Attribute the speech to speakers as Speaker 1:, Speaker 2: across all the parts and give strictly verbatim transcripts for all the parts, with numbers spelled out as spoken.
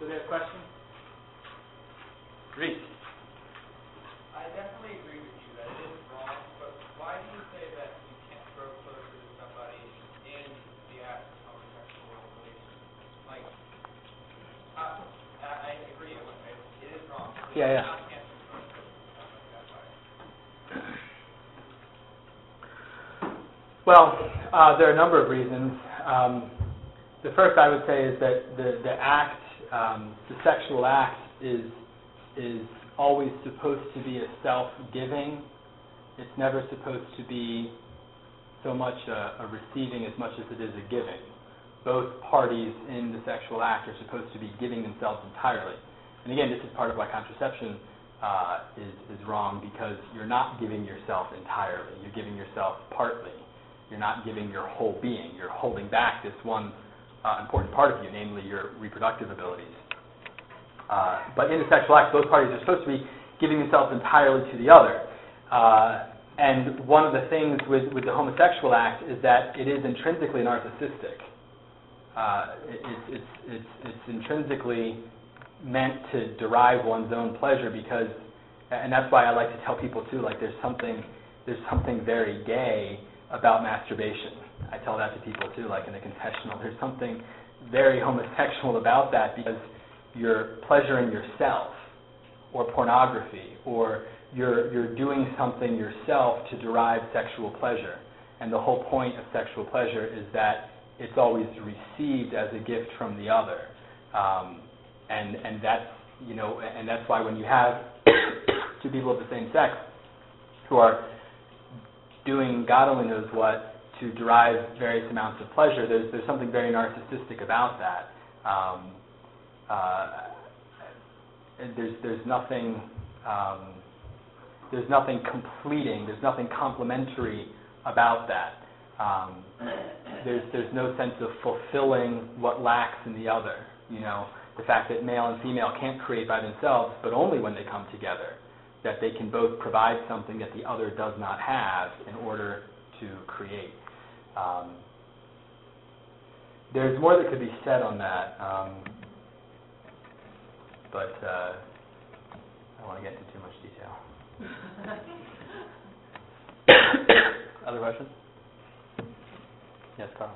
Speaker 1: So they have questions? Reese.
Speaker 2: I definitely agree with you that it is wrong, but why do you say that you can't grow closer to somebody in the act of homosexual relations? Like, uh, I, I agree, it, it is wrong. So
Speaker 1: Yeah, yeah.
Speaker 2: How can't you grow closer to something like that by?
Speaker 1: Well, uh, there are a number of reasons. Um, the first I would say is that the, the act, um, the sexual act is is always supposed to be a self-giving. It's never supposed to be so much a, a receiving as much as it is a giving. Both parties in the sexual act are supposed to be giving themselves entirely. And again, this is part of why contraception uh, is, is wrong, because you're not giving yourself entirely. You're giving yourself partly. You're not giving your whole being. You're holding back this one uh, important part of you, namely your reproductive abilities. Uh, but in the sexual act, both parties are supposed to be giving themselves entirely to the other. Uh, and one of the things with, with the homosexual act is that it is intrinsically narcissistic. Uh, it, it's, it's, it's, it's intrinsically meant to derive one's own pleasure, because, and that's why I like to tell people too, like there's something, there's something very gay about masturbation. I tell that to people too, like in the confessional. There's something very homosexual about that, because you're pleasuring yourself, or pornography, or you're you're doing something yourself to derive sexual pleasure. And the whole point of sexual pleasure is that it's always received as a gift from the other. Um, and and that's you know and that's why when you have two people of the same sex who are doing God only knows what to derive various amounts of pleasure, there's there's something very narcissistic about that. Um, Uh, there's there's nothing um, there's nothing completing, there's nothing complementary about that. Um, there's there's no sense of fulfilling what lacks in the other. You know, the fact that male and female can't create by themselves, but only when they come together, that they can both provide something that the other does not have in order to create. Um, there's more that could be said on that. Um, But uh, I don't want to get into too much detail. Other questions? Yes, Carl.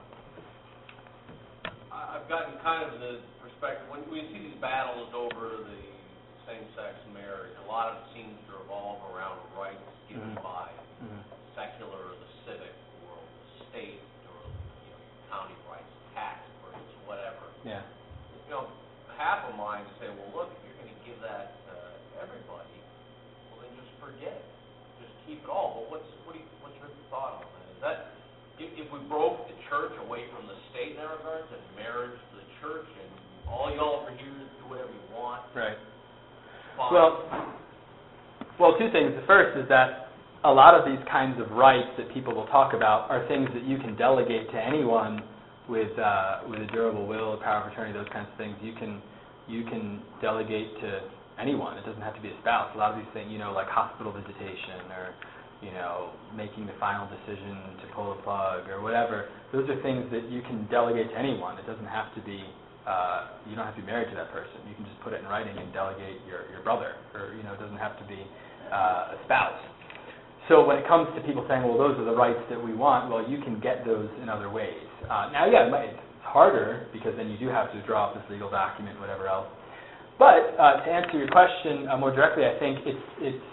Speaker 3: I've gotten kind of the perspective, when we see these battles over the same-sex marriage, a lot of it seems to revolve around rights given mm-hmm. by mm-hmm. secular or the civic world, the state, or you know, county rights, tax burdens, whatever.
Speaker 1: Yeah.
Speaker 3: You know, half of mine say, well, look, if you're going to give that to everybody, well, then just forget it. Just keep it all. But what's what do you, what's your thought on that? Is that if, if we broke the church away from the state in that regard, and marriage to the church, and all y'all over here do whatever you want?
Speaker 1: Right.
Speaker 3: Fine.
Speaker 1: Well, well, two things. The first is that a lot of these kinds of rights that people will talk about are things that you can delegate to anyone with uh, with a durable will, a power of attorney, those kinds of things. You can you can delegate to anyone. It doesn't have to be a spouse. A lot of these things, you know, like hospital visitation, or you know, making the final decision to pull a plug or whatever. Those are things that you can delegate to anyone. It doesn't have to be. Uh, you don't have to be married to that person. You can just put it in writing and delegate your your brother, or you know, it doesn't have to be uh, a spouse. So when it comes to people saying, well, those are the rights that we want, well, you can get those in other ways. Uh, now, yeah, it might, it's harder, because then you do have to draw up this legal document, whatever else. But uh, to answer your question uh, more directly, I think it's, it's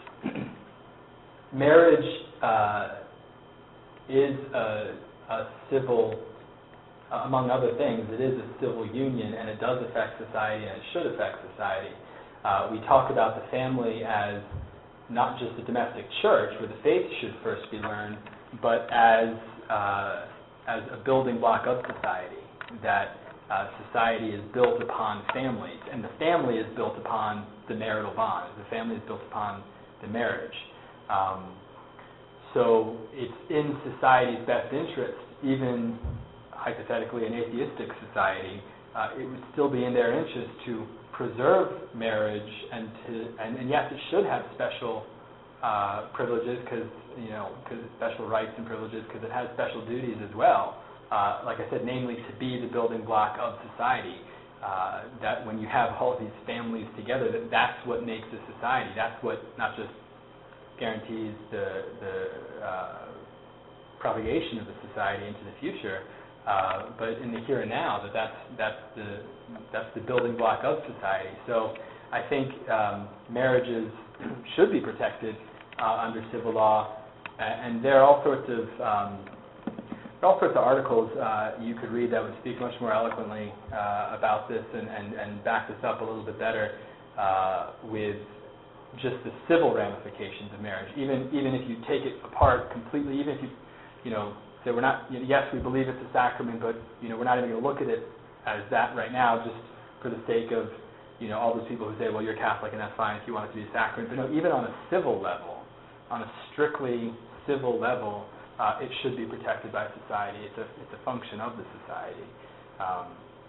Speaker 1: marriage uh, is a, a civil, uh, among other things, it is a civil union, and it does affect society, and it should affect society. Uh, we talk about the family as not just a domestic church where the faith should first be learned, but as uh, as a building block of society, that uh, society is built upon families, and the family is built upon the marital bond. The family is built upon the marriage. Um, so it's in society's best interest, even hypothetically an atheistic society, uh, it would still be in their interest to preserve marriage, and to and, and yes, it should have special uh, privileges, because you know, because special rights and privileges, because it has special duties as well. Uh, like I said, namely to be the building block of society. uh, that when you have all these families together, that that's what makes a society. That's what not just guarantees the the uh, propagation of the society into the future, uh, but in the here and now, that that's that's the that's the building block of society. So I think um, marriages should be protected uh, under civil law, and there are all sorts of um, there are all sorts of articles uh, you could read that would speak much more eloquently uh, about this and, and, and back this up a little bit better uh, with just the civil ramifications of marriage. Even even if you take it apart completely, even if you you know say we're not you know, yes we believe it's a sacrament, but you know we're not even going to look at it as that right now, just for the sake of you know all those people who say, well, you're Catholic and that's fine if you want it to be a sacrament. But no, even on a civil level, on a strictly civil level, uh, it should be protected by society. It's a it's a function of the society. Um,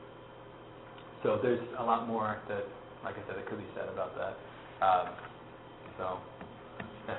Speaker 1: so there's a lot more that, like I said, that could be said about that. Um, so, yes.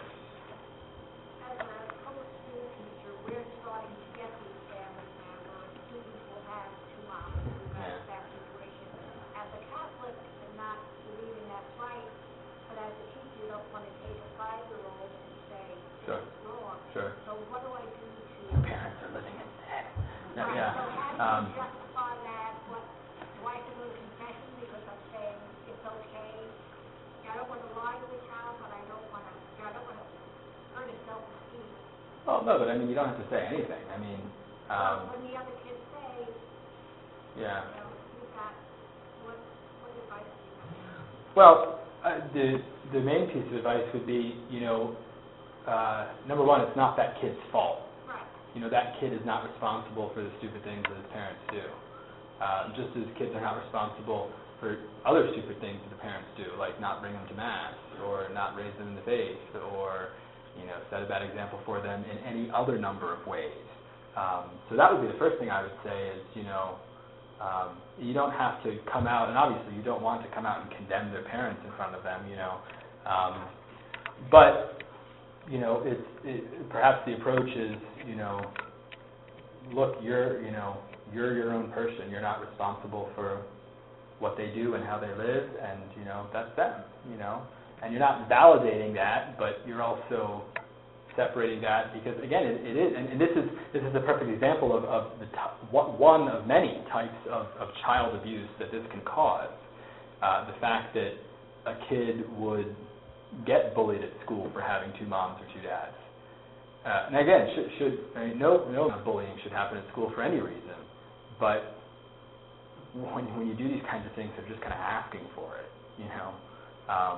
Speaker 4: As a public school teacher, we're starting to get these family members. Students will have two moms who have
Speaker 1: Yeah.
Speaker 4: that situation. As a Catholic, I'm not believing that's right, but as a teacher, you don't want to take a five-year-old and say,
Speaker 1: Sure.
Speaker 4: it's wrong.
Speaker 1: Sure.
Speaker 4: So what do I do to...
Speaker 1: Your parents are living in sin. Yeah.
Speaker 4: Right,
Speaker 1: yeah.
Speaker 4: so how do
Speaker 1: Um,
Speaker 4: you justify that? What, do I have to go to confession because I'm saying it's okay? I don't want to lie to the child, but I don't want to, I don't want to hurt his self-esteem.
Speaker 1: well, no, but I mean, you don't have to say anything. I mean, um,
Speaker 4: When the other kids say,
Speaker 1: yeah.
Speaker 4: you know, you've got, what, what advice do you have?
Speaker 1: Well, uh, the the main piece of advice would be, you know, uh, number one, it's not that kid's fault.
Speaker 4: Right.
Speaker 1: You know, that kid is not responsible for the stupid things that his parents do. Uh, just as kids are not responsible for other stupid things that the parents do, like not bring them to mass, or not raise them in the faith, or, you know, set a bad example for them in any other number of ways. Um, so that would be the first thing I would say is, you know, um, you don't have to come out, and obviously you don't want to come out and condemn their parents in front of them, you know. Um, but, you know, it's, it, perhaps the approach is, you know, look, you're, you know, you're your own person. You're not responsible for what they do and how they live, and, you know, that's them, you know. And you're not validating that, but you're also separating that because, again, it, it is, and, and this is this is a perfect example of, of the t- one of many types of, of child abuse that this can cause. Uh, the fact that a kid would get bullied at school for having two moms or two dads. Uh, and again, should, should I mean, no no bullying should happen at school for any reason, but when when you do these kinds of things, they're just kind of asking for it, you know. Um,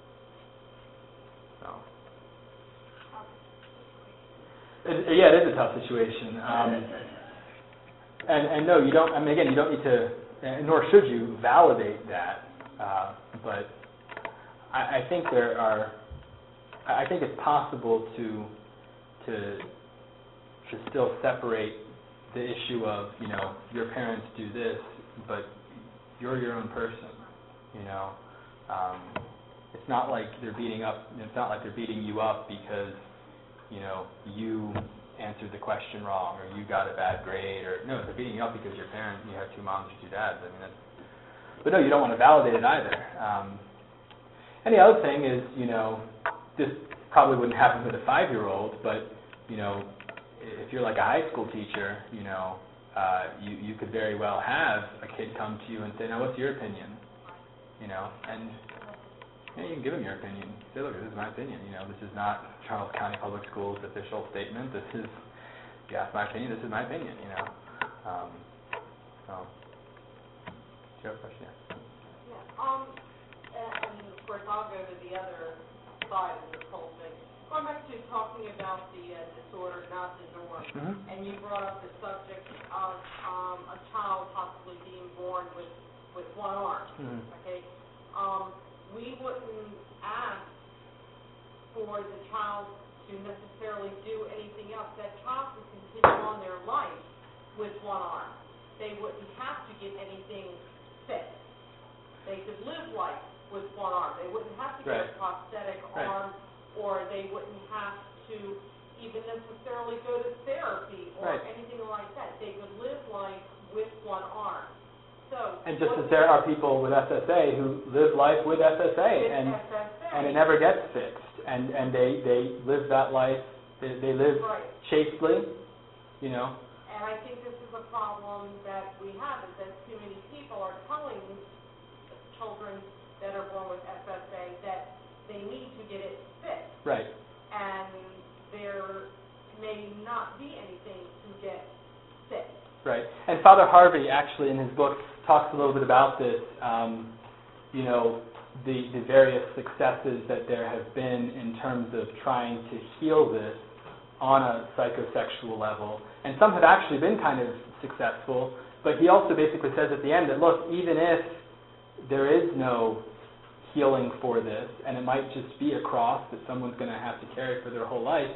Speaker 1: so. It, yeah, it is a tough situation. Um, and and no, you don't. I mean, again, you don't need to, and nor should you validate that. Uh, but I, I think there are. I think it's possible to to to still separate the issue of, you know, your parents do this, but you're your own person. You know, um, it's not like they're beating up. It's not like they're beating you up because, you know, you answered the question wrong or you got a bad grade, or no, they're beating you up because your parents, you have two moms or two dads. I mean, that's, but no, you don't want to validate it either. Um, and the other thing is, you know, this probably wouldn't happen with a five-year-old, but, you know, if you're like a high school teacher, you know, uh, you you could very well have a kid come to you and say, now, what's your opinion? You know, and yeah, you can give them your opinion. Say, look, this is my opinion. You know, this is not Charles County Public Schools' official statement. This is, you ask my opinion, this is my opinion, you know. Um, so, do you have a question? Yeah.
Speaker 5: Yeah, um, and of course, I'll go to the other side of this whole thing. Going back to talking about the uh, disorder, not the norm,
Speaker 1: Mm-hmm.
Speaker 5: and you brought up the subject of um, a child possibly being born with, with one arm,
Speaker 1: Mm-hmm.
Speaker 5: okay? Um, we wouldn't ask for the child to necessarily do anything else. That child could continue on their life with one arm. They wouldn't have to get anything fixed. They could live life with one arm. They wouldn't have to get
Speaker 1: Right.
Speaker 5: a prosthetic
Speaker 1: Right.
Speaker 5: arm, or they wouldn't have to even necessarily go to therapy or
Speaker 1: Right.
Speaker 5: anything like that. They could live life with one arm. So.
Speaker 1: And just
Speaker 5: what-
Speaker 1: as there are people with S S A who live life with S S A,
Speaker 5: with
Speaker 1: and
Speaker 5: S S A.
Speaker 1: and it never gets fixed, and and they they live that life, they they live
Speaker 5: Right.
Speaker 1: chastely, you know.
Speaker 5: And I think this is a problem that we have, is that too many people are telling children that are born with S S A that they need to get it fixed.
Speaker 1: Right.
Speaker 5: And there may not be anything to get fixed.
Speaker 1: Right. And Father Harvey actually in his book talks a little bit about this, um, you know, the, the various successes that there have been in terms of trying to heal this on a psychosexual level. And some have actually been kind of successful, but he also basically says at the end that, look, even if there is no healing for this, and it might just be a cross that someone's going to have to carry for their whole life,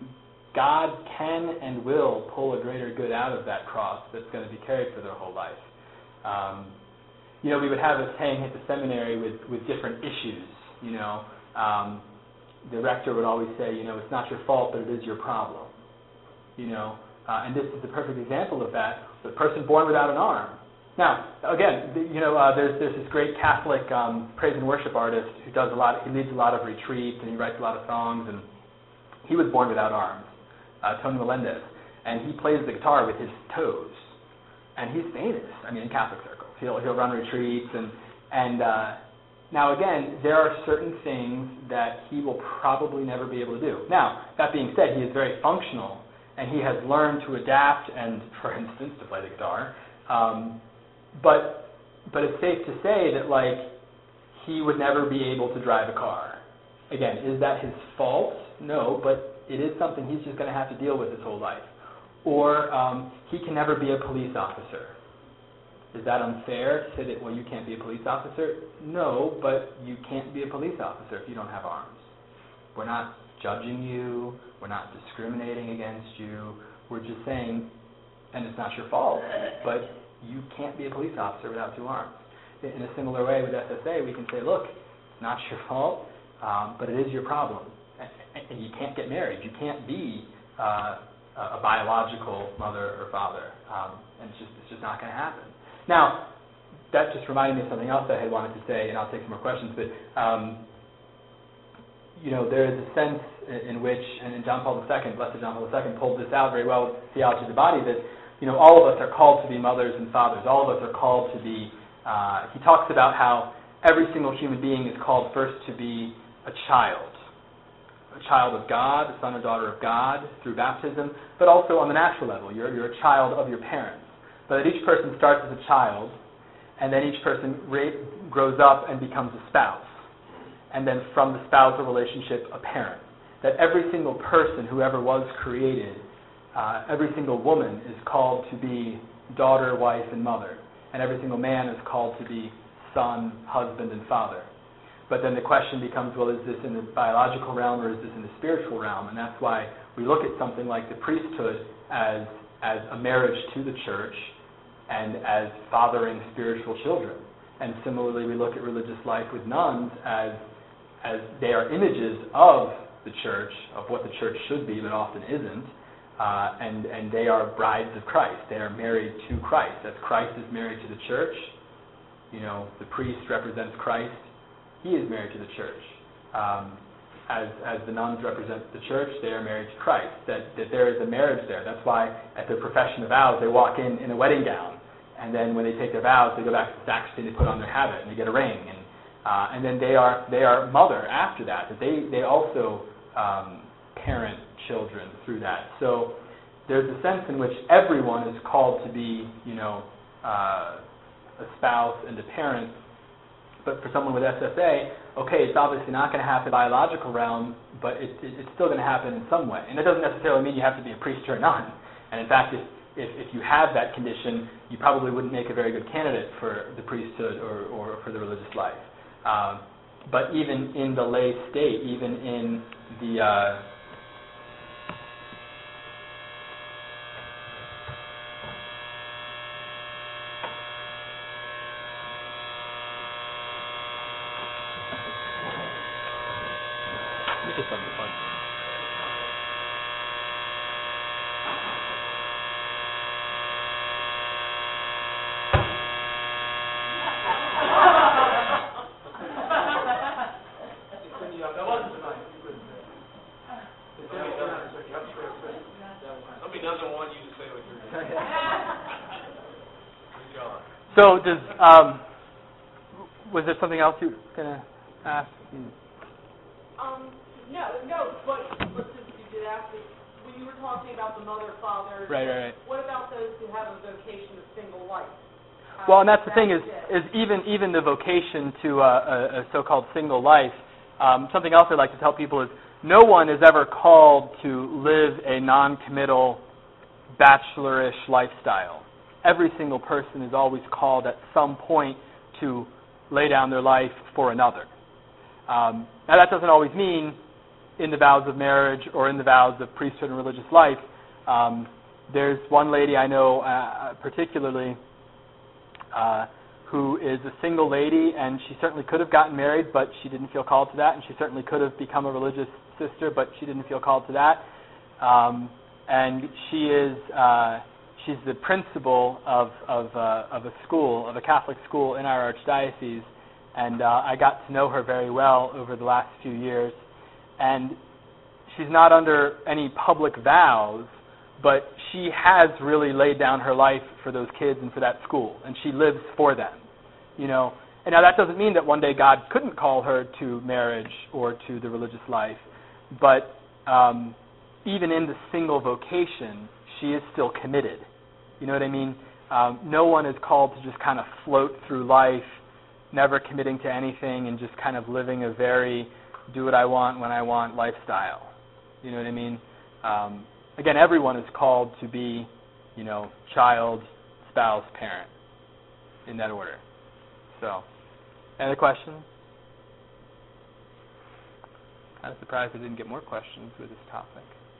Speaker 1: God can and will pull a greater good out of that cross that's going to be carried for their whole life. Um, you know, we would have a saying at the seminary with, with different issues, you know. Um, the rector would always say, you know, it's not your fault, but it is your problem. You know, uh, and this is the perfect example of that. The person born without an arm. Now, again, the, you know, uh, there's there's this great Catholic um, praise and worship artist who does a lot. He leads a lot of retreats and he writes a lot of songs. And he was born without arms, uh, Tony Melendez, and he plays the guitar with his toes. And he's famous. I mean, in Catholic circles, he'll he'll run retreats and and. Uh, Now, again, there are certain things that he will probably never be able to do. Now, that being said, he is very functional, and he has learned to adapt and, for instance, to play the guitar. Um, but but it's safe to say that, like, he would never be able to drive a car. Again, is that his fault? No, but it is something he's just going to have to deal with his whole life. Or um, he can never be a police officer. Is that unfair to say that, well, you can't be a police officer? No, but you can't be a police officer if you don't have arms. We're not judging you. We're not discriminating against you. We're just saying, and it's not your fault, but you can't be a police officer without two arms. In a similar way with S S A, we can say, look, it's not your fault, um, but it is your problem. And you can't get married. You can't be uh, a biological mother or father. Um, and it's just, it's just not going to happen. Now, that just reminded me of something else I had wanted to say, and I'll take some more questions, but, um, you know, there is a sense in, in which, and John Paul the Second, Blessed John Paul the Second, pulled this out very well with Theology of the Body, that, you know, all of us are called to be mothers and fathers. All of us are called to be, uh, he talks about how every single human being is called first to be a child. A child of God, a son or daughter of God through baptism, but also on the natural level. You're, you're a child of your parents. But that each person starts as a child, and then each person ra- grows up and becomes a spouse. And then from the spousal relationship, a parent. That every single person who ever was created, uh, every single woman is called to be daughter, wife, and mother. And every single man is called to be son, husband, and father. But then the question becomes, well, is this in the biological realm or is this in the spiritual realm? And that's why we look at something like the priesthood as as a marriage to the church, and as fathering spiritual children. And similarly, we look at religious life with nuns as as they are images of the church, of what the church should be, but often isn't. Uh, and, and they are brides of Christ. They are married to Christ. As Christ is married to the church, you know, the priest represents Christ. He is married to the church. Um, as as the nuns represent the church, they are married to Christ. That, that there is a marriage there. That's why at their profession of vows, they walk in in a wedding gown. And then when they take their vows, they go back to the sacristy and they put on their habit and they get a ring. And uh, and then they are they are mother after that. That they, they also um, parent children through that. So there's a sense in which everyone is called to be, you know, uh, a spouse and a parent. But for someone with S S A, okay, it's obviously not going to happen in the biological realm, but it, it, it's still going to happen in some way. And it doesn't necessarily mean you have to be a priest or a nun. And in fact, if, if, if you have that condition, you probably wouldn't make a very good candidate for the priesthood or, or for the religious life. Um, but even in the lay state, even in the... Uh, Just something fun. So does, um, was there something else you were going to ask?
Speaker 5: Um, no, no, but, but since you did ask it, when you were talking about the mother, father.
Speaker 1: Right, right, right.
Speaker 5: What about those who have a vocation of single life? How
Speaker 1: Well, and that's
Speaker 5: does
Speaker 1: the thing
Speaker 5: that
Speaker 1: is,
Speaker 5: fit?
Speaker 1: is even even the vocation to uh, a, a so-called single life. Um, something else I'd like to tell people is no one is ever called to live a non-committal, bachelorish lifestyle. Every single person is always called at some point to lay down their life for another. Um, now, that doesn't always mean in the vows of marriage or in the vows of priesthood and religious life. Um, there's one lady I know uh, particularly Uh, who is a single lady, and she certainly could have gotten married, but she didn't feel called to that, and she certainly could have become a religious sister, but she didn't feel called to that. Um, and she is uh, she's the principal of of, uh, of a school, of a Catholic school in our archdiocese, and uh, I got to know her very well over the last few years. And she's not under any public vows, but she has really laid down her life for those kids and for that school, and she lives for them, you know. And now that doesn't mean that one day God couldn't call her to marriage or to the religious life, but um, even in the single vocation, she is still committed. You know what I mean? Um, no one is called to just kind of float through life, never committing to anything, and just kind of living a very do what I want when I want lifestyle. You know what I mean? Um, Again, everyone is called to be, you know, child, spouse, parent, in that order. So, any other questions? Kind of surprised I didn't get more questions with this topic.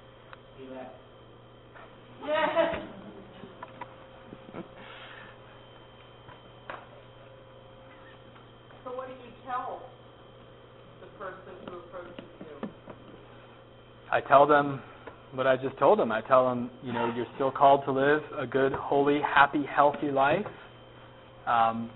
Speaker 5: Yeah. So what do you tell the person who approaches you?
Speaker 1: I tell them what I just told them. I tell them, you know, you're still called to live a good, holy, happy, healthy life, um,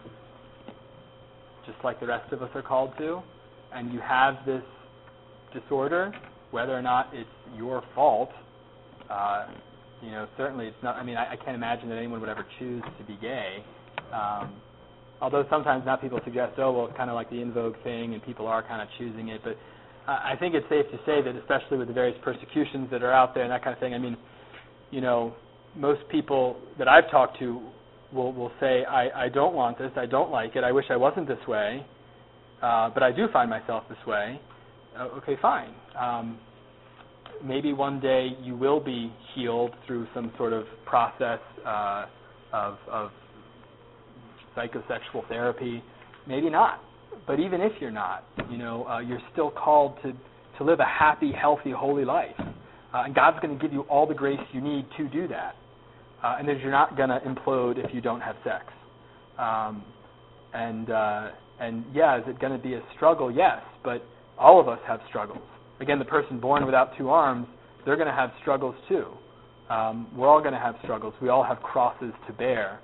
Speaker 1: just like the rest of us are called to. And you have this disorder, whether or not it's your fault. Uh, you know, certainly it's not. I mean, I, I can't imagine that anyone would ever choose to be gay. Um, although sometimes now people suggest, oh, well, it's kind of like the in vogue thing, and people are kind of choosing it, but I think it's safe to say that, especially with the various persecutions that are out there and that kind of thing, I mean, you know, most people that I've talked to will will say, I, I don't want this, I don't like it, I wish I wasn't this way, uh, but I do find myself this way. Uh, okay, fine. Um, maybe one day you will be healed through some sort of process uh, of, of psychosexual therapy. Maybe not. But even if you're not, you know, uh, you're still called to, to live a happy, healthy, holy life. Uh, and God's going to give you all the grace you need to do that. Uh, and that you're not going to implode if you don't have sex. Um, and, uh, and yeah, is it going to be a struggle? Yes, but all of us have struggles. Again, the person born without two arms, they're going to have struggles too. Um, we're all going to have struggles. We all have crosses to bear.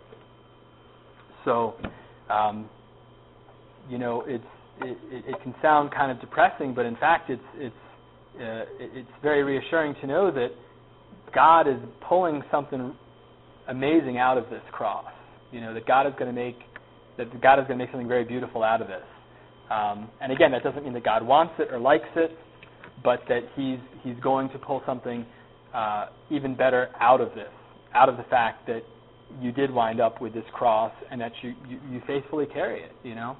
Speaker 1: So, um, you know, it's it, it can sound kind of depressing, but in fact, it's it's uh, it's very reassuring to know that God is pulling something amazing out of this cross. You know, that God is going to make that God is going to make something very beautiful out of this. Um, and again, that doesn't mean that God wants it or likes it, but that He's He's going to pull something uh, even better out of this, out of the fact that you did wind up with this cross and that you you, you faithfully carry it. You know.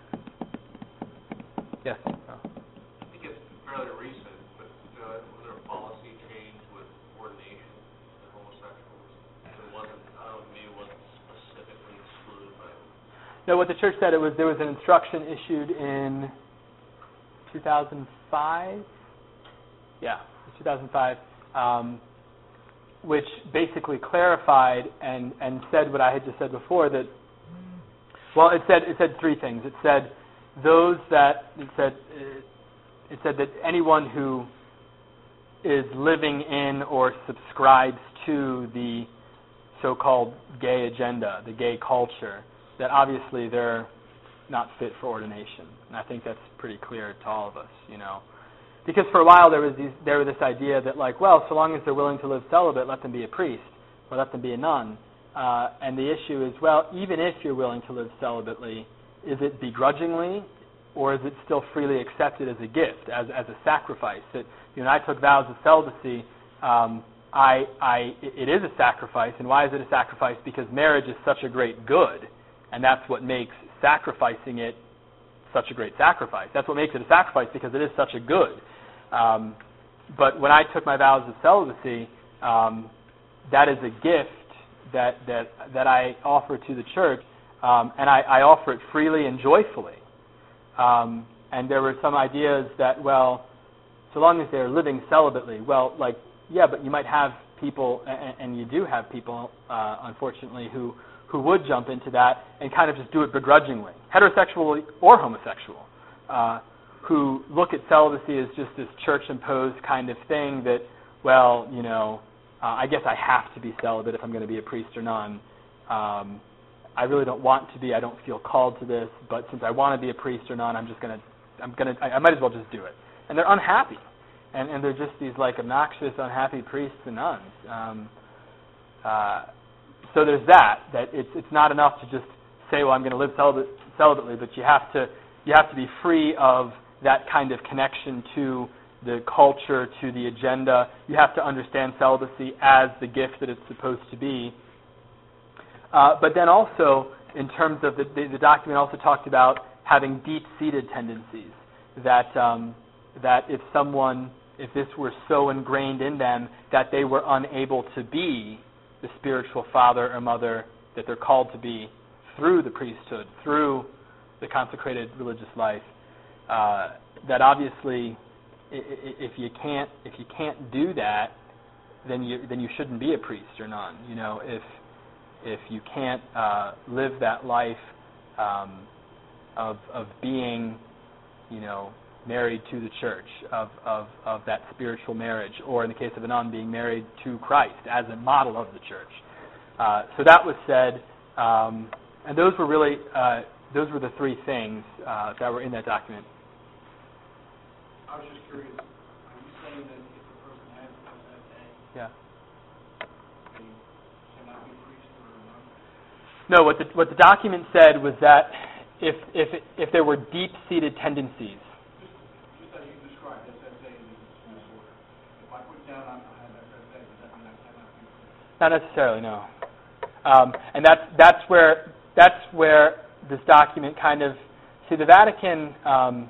Speaker 1: Yes.
Speaker 3: I think it's fairly recent, but uh, was there a policy change with ordination in homosexuals? It wasn't, I don't know, maybe it wasn't specifically excluded, but...
Speaker 1: No, what the church said, it was there was an instruction issued in two thousand five. Yeah, two thousand five, um, which basically clarified and, and said what I had just said before, that, well, it said it said three things. It said those that, it said, it said that anyone who is living in or subscribes to the so-called gay agenda, the gay culture, that obviously they're not fit for ordination. And I think that's pretty clear to all of us, you know. Because for a while there was these, there was this idea that, like, well, so long as they're willing to live celibate, let them be a priest or let them be a nun. Uh, and the issue is, well, even if you're willing to live celibately, is it begrudgingly, or is it still freely accepted as a gift, as as a sacrifice? That, you know, when I took vows of celibacy, um, I, I, it is a sacrifice. And why is it a sacrifice? Because marriage is such a great good, and that's what makes sacrificing it such a great sacrifice. That's what makes it a sacrifice, because it is such a good. Um, but when I took my vows of celibacy, um, that is a gift that that that I offer to the church, um, and I, I offer it freely and joyfully. Um, and there were some ideas that, well, so long as they're living celibately, well, like, yeah, but you might have people, and, and you do have people, uh, unfortunately, who, who would jump into that and kind of just do it begrudgingly, heterosexual or homosexual, uh, who look at celibacy as just this church-imposed kind of thing that, well, you know, uh, I guess I have to be celibate if I'm going to be a priest or nun. Um, I really don't want to be. I don't feel called to this, but since I want to be a priest or nun, I'm just going to, I'm going to, I, I might as well just do it. And they're unhappy, and and they're just these like obnoxious, unhappy priests and nuns. Um, uh, so there's that. That it's it's not enough to just say, well, I'm going to live celibate, celibately, but you have to you have to be free of that kind of connection to the culture, to the agenda. You have to understand celibacy as the gift that it's supposed to be. Uh, but then also, in terms of the, the, the document also talked about having deep-seated tendencies, that um, that if someone, if this were so ingrained in them that they were unable to be the spiritual father or mother that they're called to be through the priesthood, through the consecrated religious life, uh, that obviously, if you can't if you can't do that, then you then you shouldn't be a priest or nun. You know, if if you can't uh, live that life um, of of being, you know, married to the church, of, of of that spiritual marriage, or in the case of a nun, being married to Christ as a model of the church. Uh, so that was said, um, and those were really uh, those were the three things uh, that were in that document.
Speaker 2: I was just curious, are you saying that if a person has one that day,
Speaker 1: Yeah.
Speaker 2: they cannot be a priest or a nun?
Speaker 1: No, what the what the document said was that if if if there were deep-seated tendencies.
Speaker 2: Just, just as you described, S S A disorder. If I put down I have S S A, does that mean I cannot be a priest?
Speaker 1: Not necessarily, no. Um, and that's that's where that's where this document kind of, see, the Vatican um,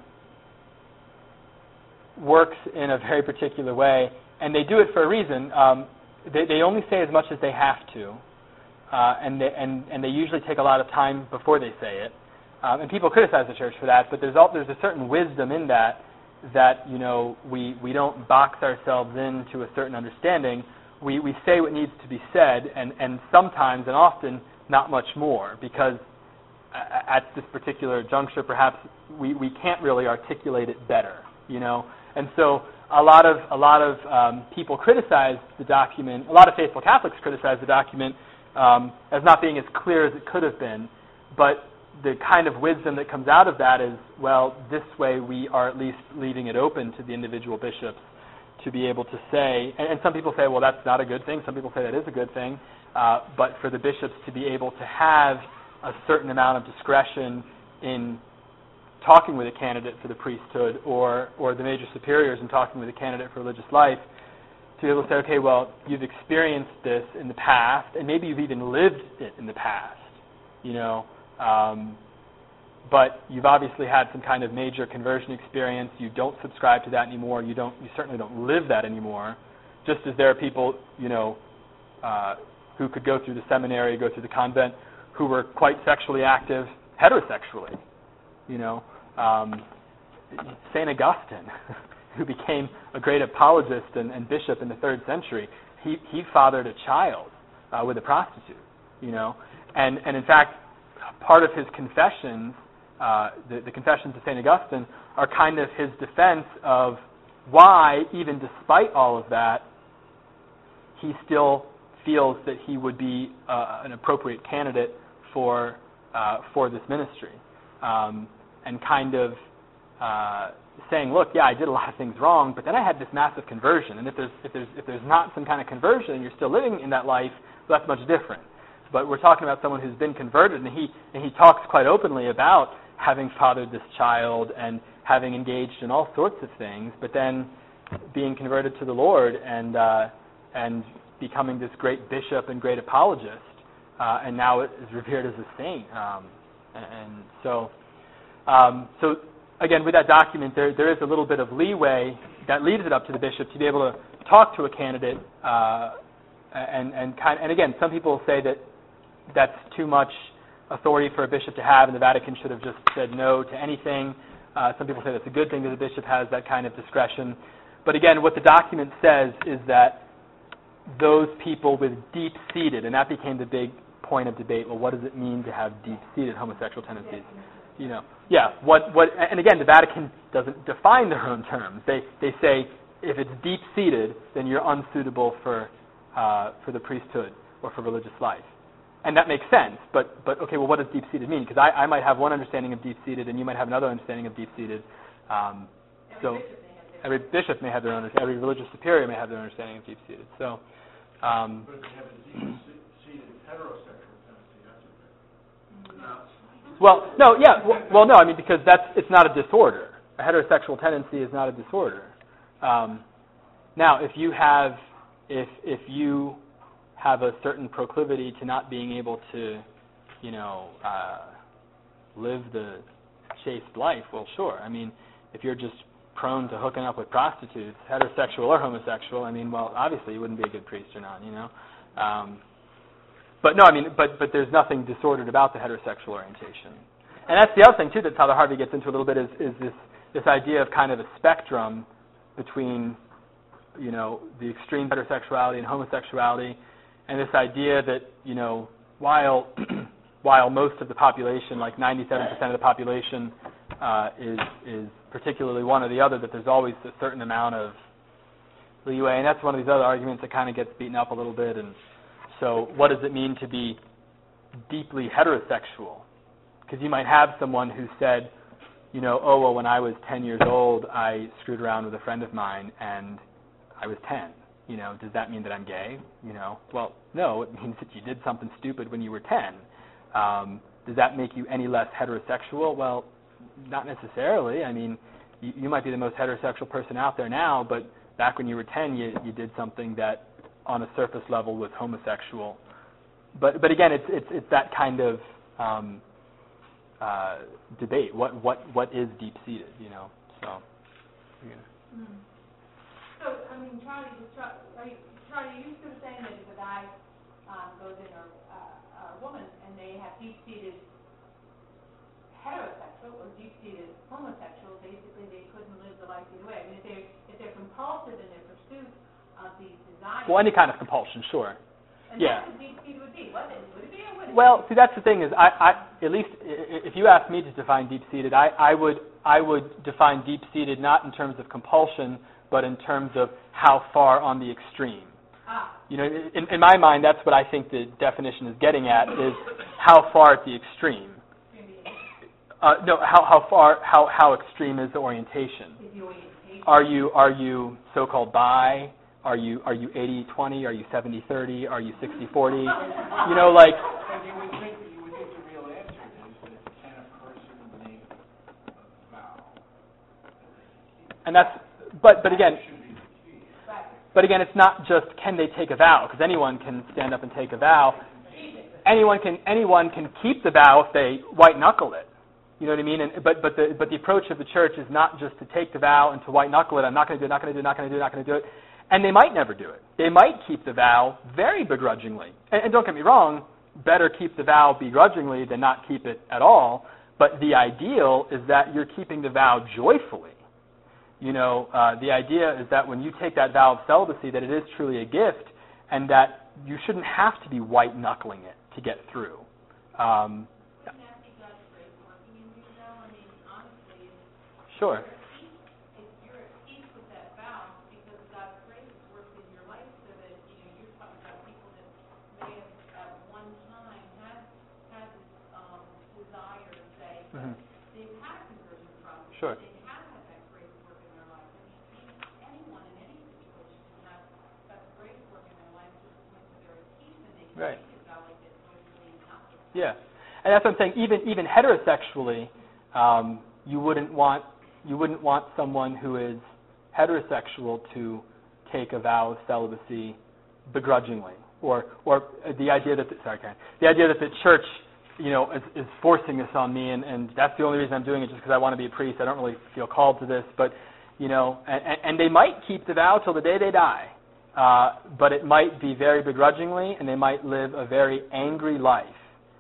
Speaker 1: works in a very particular way, and they do it for a reason. Um, they, they only say as much as they have to, uh, and, they, and and they usually take a lot of time before they say it. Um, and people criticize the church for that, but there's all, there's a certain wisdom in that, that you know we we don't box ourselves into a certain understanding. We we say what needs to be said, and, and sometimes and often not much more, because at this particular juncture, perhaps we, we can't really articulate it better, you know. And so a lot of a lot of um, people criticize the document. A lot of faithful Catholics criticize the document um, as not being as clear as it could have been. But the kind of wisdom that comes out of that is, well, this way we are at least leaving it open to the individual bishops to be able to say. And, and some people say, well, that's not a good thing. Some people say that is a good thing. Uh, but for the bishops to be able to have a certain amount of discretion in talking with a candidate for the priesthood, or or the major superiors in talking with a candidate for religious life, to be able to say, okay, well, you've experienced this in the past, and maybe you've even lived it in the past, you know, um, but you've obviously had some kind of major conversion experience. You don't subscribe to that anymore. You don't. You certainly don't live that anymore. Just as there are people, you know, uh, who could go through the seminary, go through the convent, who were quite sexually active heterosexually, you know. Um, Saint Augustine, who became a great apologist and, and bishop in the third century, he, he fathered a child uh, with a prostitute, you know. And, and in fact, part of his confessions, uh, the, the confessions of Saint Augustine, are kind of his defense of why, even despite all of that, he still feels that he would be uh, an appropriate candidate for uh, for this ministry, um, and kind of uh, saying, look, yeah, I did a lot of things wrong, but then I had this massive conversion, and if there's if there's if there's not some kind of conversion and you're still living in that life, well, that's much different. but we're talking about someone who's been converted, and he and he talks quite openly about having fathered this child and having engaged in all sorts of things, but then being converted to the Lord and uh, and becoming this great bishop and great apologist, uh, and now is revered as a saint. Um, and, and so, um, so again, with that document, there there is a little bit of leeway that leaves it up to the bishop to be able to talk to a candidate, uh, and and kind and again, some people say that that's too much authority for a bishop to have, and the Vatican should have just said no to anything. Uh, some people say that's a good thing that the bishop has that kind of discretion. But again, what the document says is that those people with deep-seated, and that became the big point of debate. Well, what does it mean to have deep-seated homosexual tendencies? You know, yeah. What what? And again, the Vatican doesn't define their own terms. They they say if it's deep-seated, then you're unsuitable for uh, for the priesthood or for religious life. And that makes sense, but but okay, well, what does deep-seated mean? Because I, I might have one understanding of deep-seated, and you might have another understanding of deep-seated. Um, so every bishop may have their own, every religious superior may have their understanding of deep-seated. So, um,
Speaker 6: But if they have a deep-seated heterosexual tendency, that's okay. No.
Speaker 1: well, no, yeah, well, well, no, I mean, because that's it's not a disorder. A heterosexual tendency is not a disorder. Um, now, if you have, if if you have a certain proclivity to not being able to, you know, uh, live the chaste life, well, sure. I mean, if you're just prone to hooking up with prostitutes, heterosexual or homosexual, I mean, well, obviously you wouldn't be a good priest or not, you know. Um, but no, I mean, but but there's nothing disordered about the heterosexual orientation. And that's the other thing, too, that Father Harvey gets into a little bit is, is this, this idea of kind of a spectrum between, you know, the extreme heterosexuality and homosexuality, and this idea that, you know, while while most of the population, like ninety-seven percent of the population, uh, is is particularly one or the other, that there's always a certain amount of leeway, and that's one of these other arguments that kind of gets beaten up a little bit. And so, what does it mean to be deeply heterosexual? Because you might have someone who said, you know, oh, well, when I was ten years old, I screwed around with a friend of mine, and I was ten. You know, does that mean that I'm gay? You know, well, no, it means that you did something stupid when you were ten. Um, does that make you any less heterosexual? Well, not necessarily. I mean, you, you might be the most heterosexual person out there now, but back when you were ten, you, you did something that, on a surface level, was homosexual. But but again, it's it's it's that kind of um, uh, debate. What what what is deep-seated? You know, so. You know.
Speaker 7: Mm. So, I mean, Charlie, just try, are you, Charlie, are you still saying that if a guy um, goes in or uh, a woman and they have deep-seated heterosexual or deep-seated homosexual, basically they couldn't live the life either way? I mean, if they're if they're compulsive in their pursuit of these desires.
Speaker 1: Well, any kind of compulsion, sure.
Speaker 7: And
Speaker 1: yeah.
Speaker 7: that's what deep-seated would be. What is would it be or would it
Speaker 1: Well,
Speaker 7: be?
Speaker 1: see, that's the thing is, I, I at least if you ask me to define deep-seated, I, I would I would define deep-seated not in terms of compulsion, but in terms of how far on the extreme.
Speaker 7: Ah.
Speaker 1: You know, in, in my mind, that's what I think the definition is getting at, is how far at the extreme. Uh, no, how, how far, how, how extreme is the orientation?
Speaker 7: Is the orientation.
Speaker 1: Are you are you so-called bi? Are you are you eighty twenty? Are you seventy thirty? Are you sixty forty? You know, like.
Speaker 6: And you would think you would think the real answer is that can a person make a vow?
Speaker 1: And that's, but but again. But again, it's not just can they take a vow, because anyone can stand up and take a vow. Anyone can anyone can keep the vow if they white knuckle it. You know what I mean? And but but the but the approach of the church is not just to take the vow and to white knuckle it. I'm not going to do it. Not going to do it. Not going to do it. Not going to do it. And they might never do it. They might keep the vow very begrudgingly. And, and don't get me wrong, better keep the vow begrudgingly than not keep it at all. But the ideal is that you're keeping the vow joyfully. You know, uh, the idea is that when you take that vow of celibacy, that it is truly a gift, and that you shouldn't have to be white knuckling it to get through. Um,
Speaker 7: Wouldn't that be God's grace working in you, though? I mean, honestly, if
Speaker 1: sure.
Speaker 7: if you're at peace with that vow, because God's grace works in your life, so that, you know, you're talking about people that may have at one time had had this um, desire to say,
Speaker 1: Mm-hmm.
Speaker 7: they've had conversion process.
Speaker 1: Sure.
Speaker 7: They have had that grace work in their life. I mean, anyone in any situation can have that grace work in their life to the point where they're at peace and they can
Speaker 1: Right.
Speaker 7: make it vow like this. So if
Speaker 1: Yeah, and that's what I'm saying. Even even heterosexually, um, you wouldn't want you wouldn't want someone who is heterosexual to take a vow of celibacy begrudgingly, or or the idea that the, sorry, Karen, the idea that the church, you know, is, is forcing this on me, and, and that's the only reason I'm doing it, just because I want to be a priest. I don't really feel called to this, but you know, and, and they might keep the vow till the day they die, uh, but it might be very begrudgingly, and they might live a very angry life.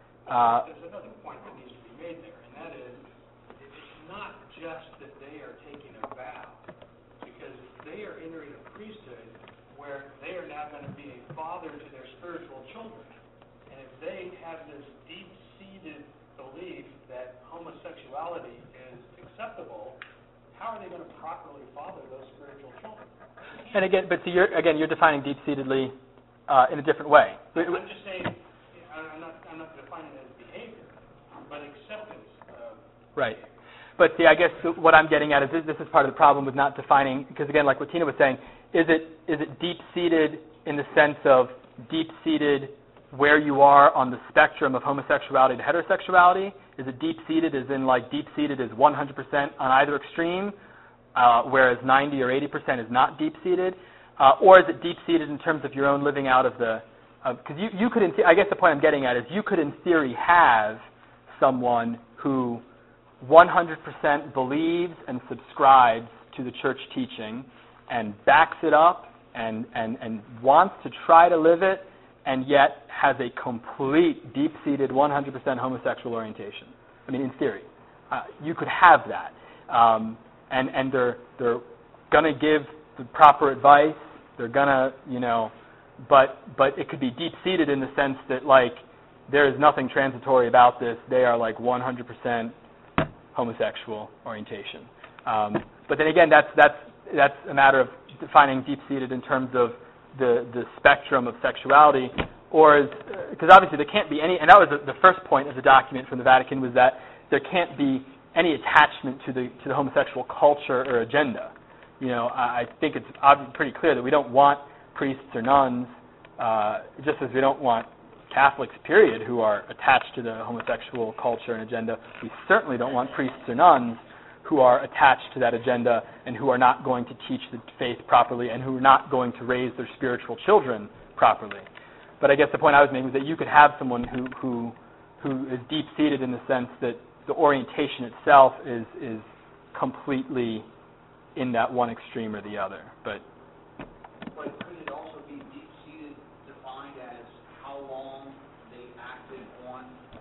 Speaker 1: Uh,
Speaker 6: There's another point that needs to be made there, and that is, it's not just that they are taking a vow, because they are entering a priesthood where they are now going to be a father to their spiritual children. And if they have this deep-seated belief that homosexuality is acceptable, how are they going to properly father those spiritual children?
Speaker 1: and again, but so you're again you're defining deep-seatedly uh, in a different way.
Speaker 6: I'm just saying, I'm not, I'm not defining it as behavior, but acceptance of
Speaker 1: Right. But see, I guess what I'm getting at is this, this is part of the problem with not defining, because again, like what Tina was saying, is it is it deep-seated in the sense of deep-seated where you are on the spectrum of homosexuality to heterosexuality? Is it deep-seated as in like deep-seated is one hundred percent on either extreme, uh, whereas ninety or eighty percent is not deep-seated? Uh, or is it deep-seated in terms of your own living out of the, because you, you could, in the- I guess the point I'm getting at is you could in theory have someone who one hundred percent believes and subscribes to the church teaching and backs it up and, and, and wants to try to live it, and yet has a complete deep-seated one hundred percent homosexual orientation. I mean, in theory. Uh, you could have that. Um, and, and they're, they're going to give the proper advice. They're going to, you know, but, but it could be deep-seated in the sense that, like, there is nothing transitory about this. They are, like, one hundred percent homosexual orientation. Um, but then again, that's that's that's a matter of defining deep-seated in terms of the the spectrum of sexuality, or is because obviously there can't be any, and that was the, the first point of the document from the Vatican, was that there can't be any attachment to the to the homosexual culture or agenda. You know, I, I think it's ob- pretty clear that we don't want priests or nuns, uh, just as we don't want Catholics, period, who are attached to the homosexual culture and agenda. We certainly don't want priests or nuns who are attached to that agenda and who are not going to teach the faith properly and who are not going to raise their spiritual children properly. But I guess the point I was making was that you could have someone who who who is deep-seated in the sense that the orientation itself is is completely in that one extreme or the other. But
Speaker 8: But could it also be deep-seated, defined as how long they acted on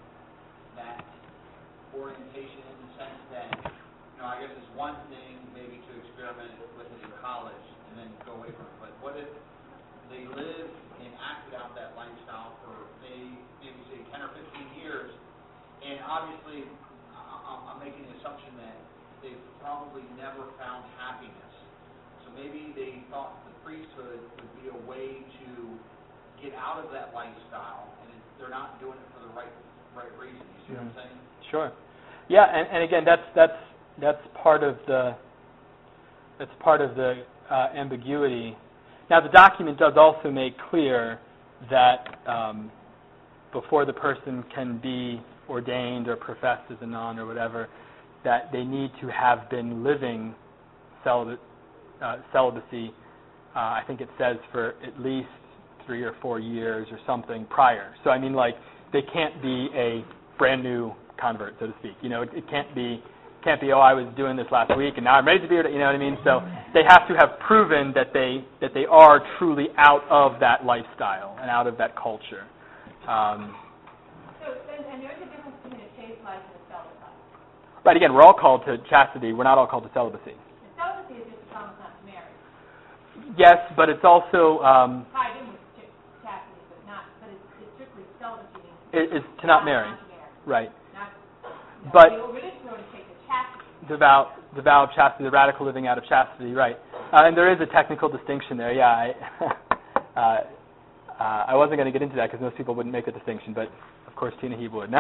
Speaker 8: that orientation, in the sense that, you know, I guess it's one thing maybe to experiment with it in college and then go away from it, but what if they lived and acted out that lifestyle for maybe, maybe say ten or fifteen years, and obviously I- I'm making the assumption that they've probably never found happiness. So maybe they thought the priesthood would be a way to get out of that lifestyle, and it, they're not doing it for the right right reason. You see
Speaker 1: mm-hmm.
Speaker 8: what I'm saying?
Speaker 1: Sure. Yeah, and, and again, that's that's that's part of the that's part of the uh, ambiguity. Now, the document does also make clear that um, before the person can be ordained or professed as a nun or whatever, that they need to have been living celibate, uh, celibacy. Uh, I think it says for at least three or four years or something prior. So I mean, like, they can't be a brand new convert, so to speak. You know, it, it can't be can't be oh, I was doing this last week and now I'm ready to be. You know what I mean? So they have to have proven that they that they are truly out of that lifestyle and out of that culture. Um,
Speaker 7: So, and, and there is a difference between a chaste life and a celibate life.
Speaker 1: Right, again, we're all called to chastity. We're not all called to celibacy.
Speaker 7: The celibacy is just a promise not to marry.
Speaker 1: Yes, but it's also um,
Speaker 7: Tied in with ch- chastity, but not, but it's, it's strictly celibacy means.
Speaker 1: it, it's to not marry.
Speaker 7: Not to marry.
Speaker 1: Right.
Speaker 7: Not,
Speaker 1: But
Speaker 7: the religious road is take the chastity.
Speaker 1: the vow, the vow of chastity, the radical living out of chastity, right. Uh, and there is a technical distinction there, yeah. I, uh, uh, I wasn't going to get into that because most people wouldn't make the distinction, but of course Tina Heeb would. No,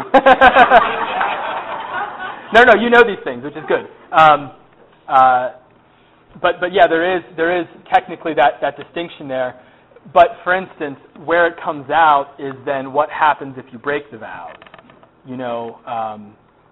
Speaker 1: no, no, you know these things, which is good. Um, uh, but, but yeah, there is there is technically that, that distinction there. But for instance, where it comes out is then what happens if you break the vows. you know, um,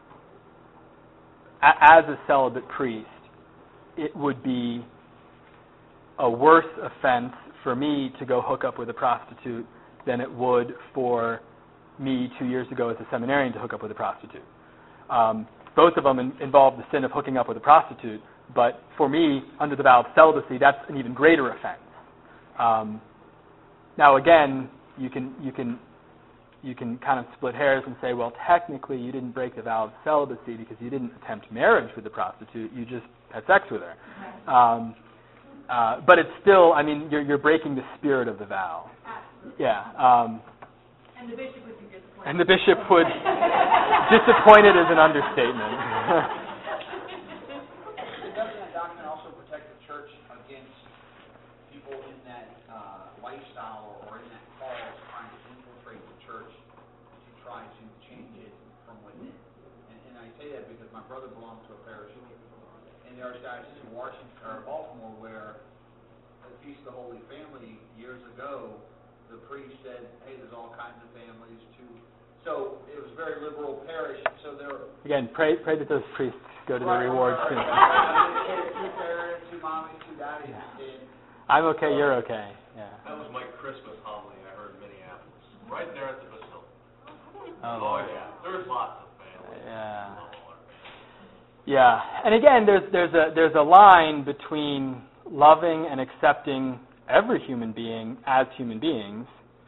Speaker 1: a- as a celibate priest, it would be a worse offense for me to go hook up with a prostitute than it would for me two years ago as a seminarian to hook up with a prostitute. Um, both of them in, involve the sin of hooking up with a prostitute, but for me, under the vow of celibacy, that's an even greater offense. Um, now, again, you can you can you can kind of split hairs and say, well, technically, you didn't break the vow of celibacy because you didn't attempt marriage with the prostitute; you just had sex with her. Um, uh, but it's still, I mean, you're you're breaking the spirit of the vow.
Speaker 7: Absolutely.
Speaker 1: Yeah. Um,
Speaker 7: And the bishop would be disappointed.
Speaker 1: and the bishop would disappointed is an understatement.
Speaker 8: Doesn't that doctrine also protect the church against people in that uh, lifestyle or in that cause trying to infiltrate the church to try to change it from within? And, and I say that because my brother belongs to a parish in the Archdiocese of Washington or Baltimore where at the Feast of the Holy Family years ago, the priest said, hey, there's all kinds of families too. So it was a very liberal parish, so there were...
Speaker 1: Again, pray pray that those priests go to
Speaker 8: Right,
Speaker 1: the reward
Speaker 8: right,
Speaker 1: soon.
Speaker 8: right. Two parents, two mommies, two daddies, and
Speaker 1: I'm okay, you're okay. Yeah.
Speaker 3: That was my Christmas homily I heard in Minneapolis, right there at the Basilica.
Speaker 1: Oh,
Speaker 3: Oh, yeah, there's lots of families.
Speaker 1: Yeah. Yeah. And again, there's there's a there's a line between loving and accepting every human being as human beings,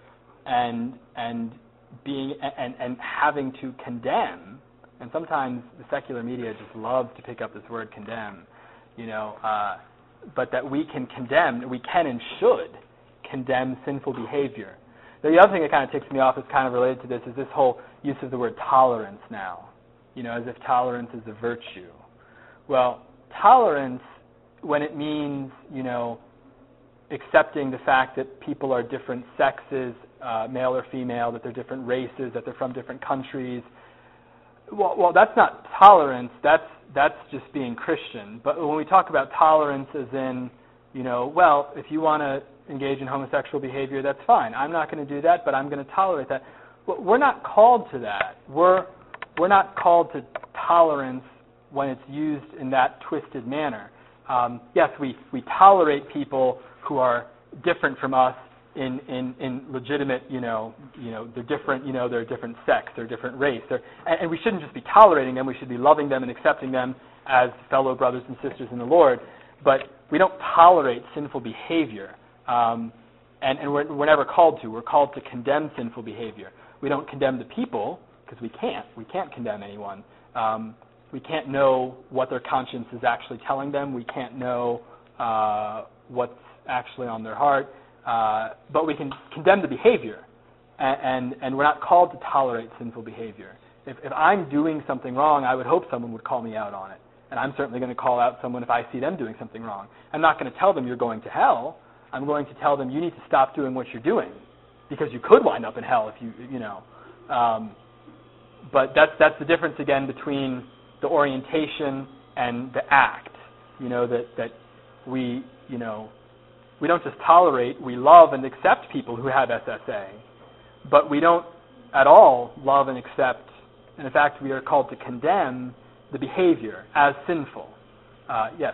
Speaker 1: and and being and and having to condemn. And sometimes the secular media just love to pick up this word condemn, you know. Uh, but that we can condemn, we can and should condemn sinful behavior. The other thing that kind of ticks me off is kind of related to this is this whole use of the word tolerance now, you know, as if tolerance is a virtue. Well, tolerance, when it means, you know, accepting the fact that people are different sexes, uh, male or female, that they're different races, that they're from different countries. Well, well, that's not tolerance. That's that's just being Christian. But when we talk about tolerance, as in, you know, well, if you want to engage in homosexual behavior, that's fine. I'm not going to do that, but I'm going to tolerate that. Well, we're not called to that. We're we're not called to tolerance when it's used in that twisted manner. Um, yes, we we tolerate people who are different from us in, in, in legitimate, you know, you know, they're different, you know, they're a different sex, they're a different race. They're, and, and we shouldn't just be tolerating them, we should be loving them and accepting them as fellow brothers and sisters in the Lord. But we don't tolerate sinful behavior. Um, and and we're, we're never called to. We're called to condemn sinful behavior. We don't condemn the people, because we can't. We can't condemn anyone. Um, we can't know what their conscience is actually telling them. We can't know uh, what's actually on their heart. Uh, but we can condemn the behavior, and, and, and we're not called to tolerate sinful behavior. If, if I'm doing something wrong, I would hope someone would call me out on it. And I'm certainly going to call out someone if I see them doing something wrong. I'm not going to tell them you're going to hell. I'm going to tell them you need to stop doing what you're doing, because you could wind up in hell if you, you know. Um, but that's, that's the difference, again, between the orientation and the act, you know, that, that we, you know, we don't just tolerate, we love and accept people who have S S A, but we don't at all love and accept, and in fact we are called to condemn the behavior as sinful. Uh, yes?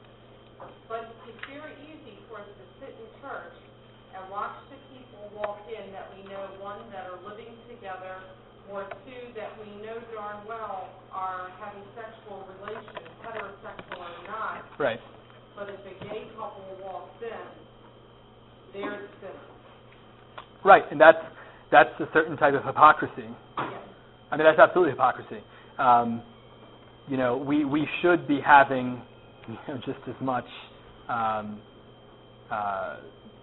Speaker 5: But it's very easy for us to sit in church and watch the people walk in that we know, one, that are living together, or two, that we know darn well are having sexual relations, heterosexual or not.
Speaker 1: Right.
Speaker 5: But if a gay couple walks in, they're the sinner.
Speaker 1: Right, and that's that's a certain type of hypocrisy.
Speaker 5: Yes.
Speaker 1: I mean, that's absolutely hypocrisy. Um, you know, we, we should be having, you know, just as much um, uh,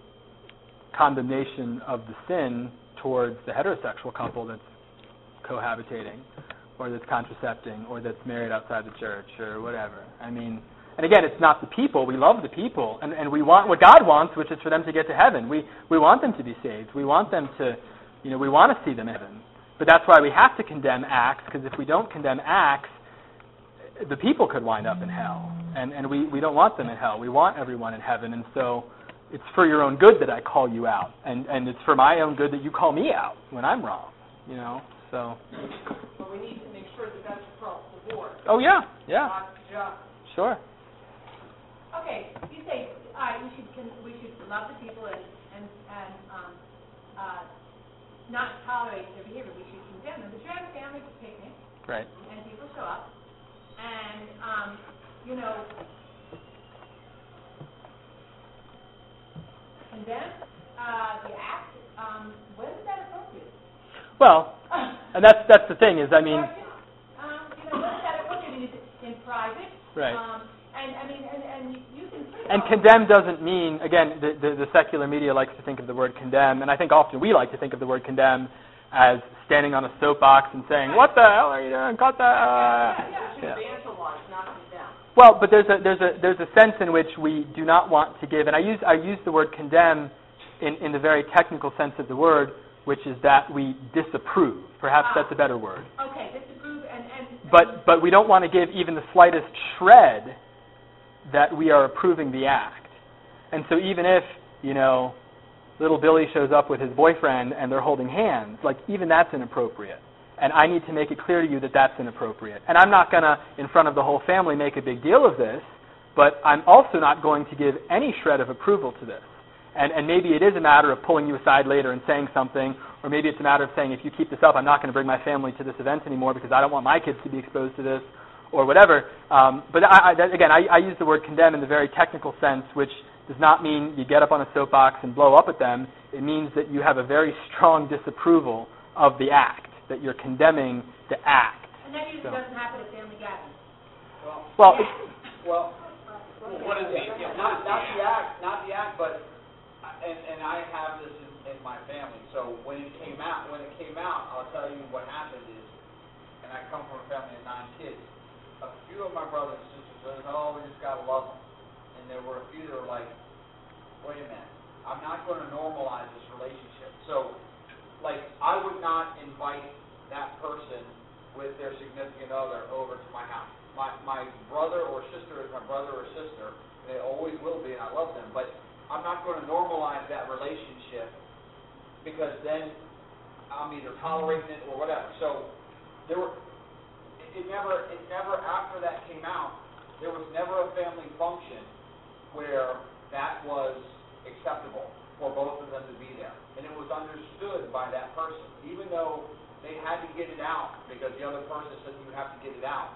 Speaker 1: condemnation of the sin towards the heterosexual couple that's cohabitating, or that's contracepting, or that's married outside the church, or whatever. I mean, and again, it's not the people. We love the people, and, and we want what God wants, which is for them to get to heaven. We we want them to be saved. We want them to, you know, we want to see them in heaven. But that's why we have to condemn acts, because if we don't condemn acts, the people could wind up in hell, and and we, we don't want them in hell. We want everyone in heaven, and so it's for your own good that I call you out, and and it's for my own good that you call me out when I'm wrong, you know. So.
Speaker 5: Well, we need to make sure that that's across the board,
Speaker 1: Oh, yeah, yeah,
Speaker 5: not just
Speaker 1: sure.
Speaker 7: Okay, you say, all right, we should, con- we should love the people and, and, and, um, uh, not tolerate their behavior, we should condemn them, but you're at a family picnic,
Speaker 1: Right.
Speaker 7: and people show up, and, um, you know, condemn, uh, the act, um, when is that appropriate?
Speaker 1: Well, and that's that's the thing is, I mean,
Speaker 7: Or just, um, you know, when is that appropriate, is it in private?
Speaker 1: right.
Speaker 7: Um, and, I mean, and, and you can pretty
Speaker 1: And
Speaker 7: well-
Speaker 1: condemn doesn't mean, again, the, the, the secular media likes to think of the word condemn, and I think often we like to think of the word condemn as standing on a soapbox and saying, what the hell are you doing? Cut that.
Speaker 5: Yeah,
Speaker 1: Uh,
Speaker 5: yeah, we should
Speaker 1: yeah.
Speaker 5: evangelize, not condemn.
Speaker 1: Well, but there's a there's a there's a sense in which we do not want to give, and I use I use the word condemn in, in the very technical sense of the word, which is that we disapprove. Perhaps
Speaker 7: Ah.
Speaker 1: that's a better word.
Speaker 7: Okay, disapprove and, and.
Speaker 1: But but we don't want to give even the slightest shred that we are approving the act. And so even if, you know, little Billy shows up with his boyfriend and they're holding hands, like even that's inappropriate. And I need to make it clear to you that that's inappropriate. And I'm not going to, in front of the whole family, make a big deal of this, but I'm also not going to give any shred of approval to this. And, and maybe it is a matter of pulling you aside later and saying something, or maybe it's a matter of saying, if you keep this up, I'm not going to bring my family to this event anymore because I don't want my kids to be exposed to this, or whatever. Um, but I, I, that, again, I, I use the word condemn in the very technical sense, which does not mean you get up on a soapbox and blow up at them. It means that you have a very strong disapproval of the act, that you're condemning the act.
Speaker 7: And that usually
Speaker 1: So.
Speaker 7: doesn't happen at family gatherings.
Speaker 1: Well, it,
Speaker 8: Well,
Speaker 3: What is the, yeah,
Speaker 8: not, not the act, not the act, but, and, and I have this in, in my family, so when it came out, when it came out, I'll tell you what happened is, and I come from a family of nine kids, a few of my brothers and sisters said, oh, we just gotta love them, and there were a few that were like, wait a minute, I'm not gonna normalize this relationship, so, like, I would not invite that person with their significant other over to my house. My my brother or sister is my brother or sister. They always will be, and I love them. But I'm not going to normalize that relationship because then I'm either tolerating it or whatever. So there were, it, it never, it never after that came out, there was never a family function where that was acceptable for both of them to be there, and it was understood by that person, even though they had to get it out because the other person said you have to get it out.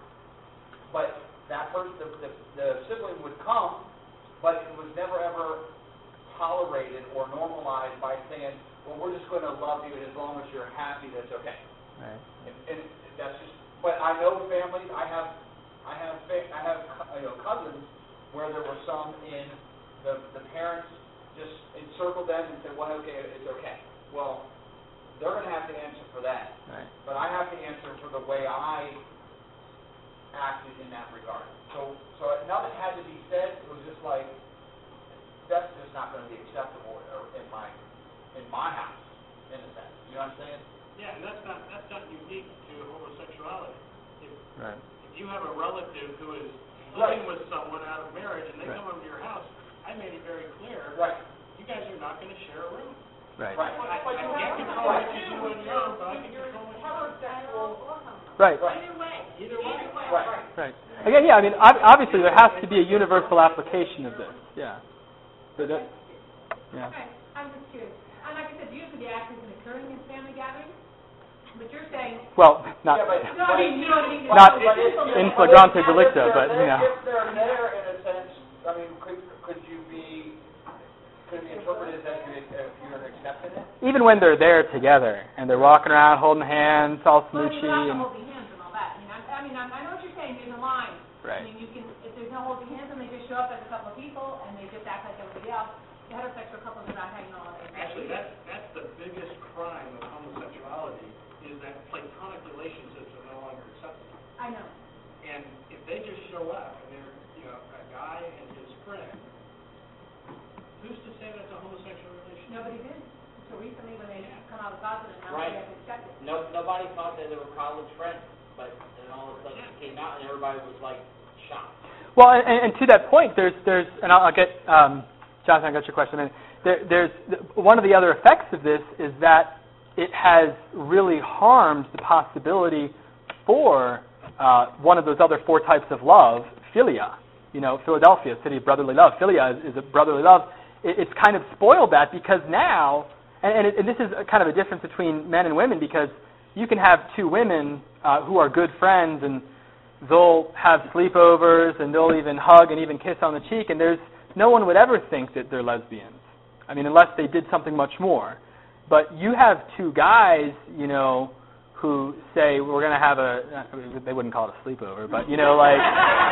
Speaker 8: But that person, the, the, the sibling would come, but it was never ever tolerated or normalized by saying, well, we're just going to love you, and as long as you're happy, that's okay.
Speaker 1: right.
Speaker 8: And, and that's just. But I know families. I have, I have, fa- I have, you know, cousins where there were some in the the parents just encircled them and said, well, okay, it's okay. Well, they're going to have to answer for that.
Speaker 1: Right.
Speaker 8: But I have to answer for the way I acted in that regard. So, so nothing had to be said. It was just like, that's just not going to be acceptable in my, in my house, in a sense. You know what I'm saying?
Speaker 6: Yeah, and that's not, that's not unique to homosexuality. If,
Speaker 1: Right.
Speaker 6: if you have a relative who is
Speaker 8: Right.
Speaker 6: living with someone out of marriage and they
Speaker 1: Right.
Speaker 6: come over to your house, I made it very clear,
Speaker 8: Right.
Speaker 6: you guys are not going to share a room.
Speaker 1: Right.
Speaker 8: Right.
Speaker 6: I, I can't control what you do on your own, but I can control what you do.
Speaker 5: Heterosexual,
Speaker 1: Right.
Speaker 8: Right.
Speaker 7: Either way.
Speaker 6: Either way.
Speaker 7: Either way.
Speaker 8: Right.
Speaker 1: Right. Again, yeah. I mean, ob- obviously, there has to be a universal application of this. Yeah. But that, yeah.
Speaker 7: Okay, I'm just curious. And like I said, usually the act isn't occurring in family gatherings, but you're saying,
Speaker 1: Well, not.
Speaker 8: Yeah, but-
Speaker 7: no, I mean, you know what I mean?
Speaker 1: Not
Speaker 8: But if-
Speaker 1: in
Speaker 8: if-
Speaker 1: flagrante
Speaker 8: if
Speaker 1: delicto,
Speaker 8: they're
Speaker 1: but, you
Speaker 8: there-
Speaker 1: know.
Speaker 8: If they're there, in a sense, I mean, could, could you be, could it be interpreted that you, if you're accepting it?
Speaker 1: Even when they're there together and they're walking around holding hands, all
Speaker 7: Well,
Speaker 1: smoochy
Speaker 7: you're not
Speaker 1: and.
Speaker 7: holding hands and all that. I mean, I, I mean, I I know what you're saying, there's a line. I
Speaker 1: Right.
Speaker 7: mean, you can, if there's no holding hands and they just show up as a couple of people and they just act like everybody else, the heterosexual couples are not hanging on.
Speaker 6: Actually, that's, that's the biggest crime of homosexuality, is that platonic relationships are no longer acceptable.
Speaker 7: I know.
Speaker 6: And if they just show up and they're, you know, a guy and his friend, who's to say that's a homosexual relationship?
Speaker 7: Nobody did. So recently when they come out of the closet and now
Speaker 9: Right.
Speaker 7: they have accepted.
Speaker 9: No, nobody thought that they were college friends, but then all of a sudden it came out and everybody was like shocked.
Speaker 1: Well, and, and to that point, there's, there's, and I'll, I'll get, um, Jonathan, I got your question. In. There, there's one of the other effects of this is that it has really harmed the possibility before uh, one of those other four types of love, philia. You know, Philadelphia, city of brotherly love. Philia is, is a brotherly love. It, it's kind of spoiled that because now, and, and, it, and this is a kind of a difference between men and women, because you can have two women uh, who are good friends, and they'll have sleepovers, and they'll even hug and even kiss on the cheek, and there's no one would ever think that they're lesbians. I mean, unless they did something much more. But you have two guys, you know, who say, we're going to have a, they wouldn't call it a sleepover, but, you know, like,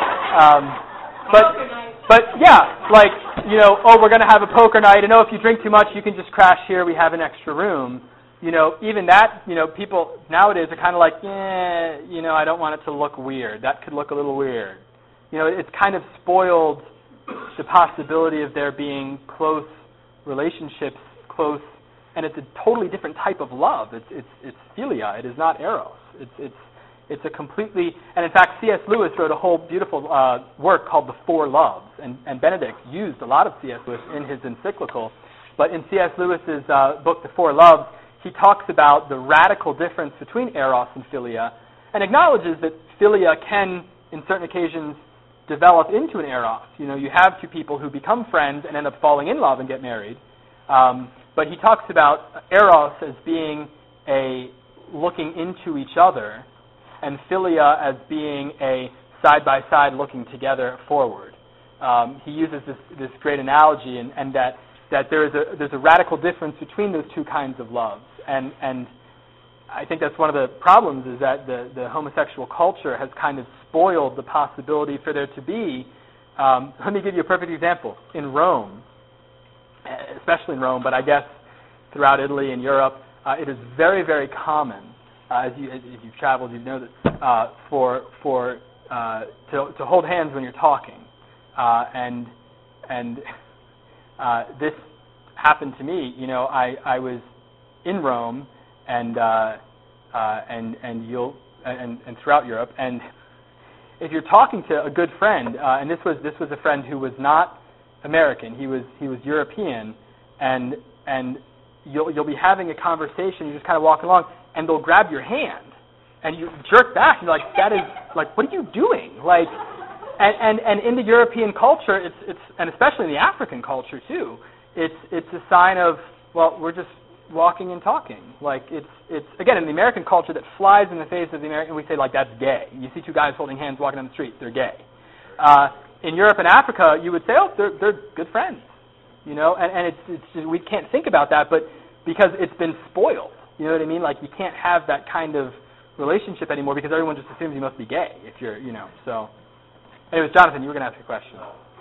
Speaker 1: um, but, but yeah, like, you know, oh, we're going to have a poker night, and oh, if you drink too much, you can just crash here, we have an extra room. You know, even that, you know, people nowadays are kind of like, yeah, you know, I don't want it to look weird. That could look a little weird. You know, it's kind of spoiled the possibility of there being close relationships, close, and it's a totally different type of love. It's it's it's philia. It is not eros. It's it's it's a completely, and in fact, C S Lewis wrote a whole beautiful uh, work called The Four Loves, and and Benedict used a lot of C S Lewis in his encyclical. But in C S Lewis's uh, book, The Four Loves, he talks about the radical difference between eros and philia, and acknowledges that philia can, in certain occasions, develop into an eros. You know, you have two people who become friends and end up falling in love and get married. Um, but he talks about eros as being a looking into each other, and philia as being a side-by-side looking together forward. Um, he uses this, this great analogy, and, and that, that there is a, there's a radical difference between those two kinds of loves. And, and I think that's one of the problems, is that the, the homosexual culture has kind of spoiled the possibility for there to be, um, let me give you a perfect example. In Rome, especially in Rome, but I guess throughout Italy and Europe, uh, it is very, very common, uh, as you, if you've traveled, you know that, uh, for, for, uh, to, to hold hands when you're talking. Uh, and, and, uh, this happened to me. You know, I, I was in Rome, and, uh, uh, and, and you'll, and, and throughout Europe, and if you're talking to a good friend, uh, and this was, this was a friend who was not American, he was, he was European, and, and you'll, you'll be having a conversation, you just kind of walk along, and they'll grab your hand, and you jerk back, and you're like, that is, like, what are you doing? Like, and, and, and in the European culture, it's, it's, and especially in the African culture too, it's, it's a sign of, well, we're just walking and talking. Like, it's, it's, again, in the American culture, that flies in the face of the American, we say, like, that's gay. You see two guys holding hands walking down the street, they're gay. Uh, in Europe and Africa, you would say, oh, they're, they're good friends. You know, and, and it's, it's just, we can't think about that, but because it's been spoiled. You know what I mean? Like, you can't have that kind of relationship anymore because everyone just assumes you must be gay if you're, you know, so. Anyways, Jonathan, you were going to ask a question.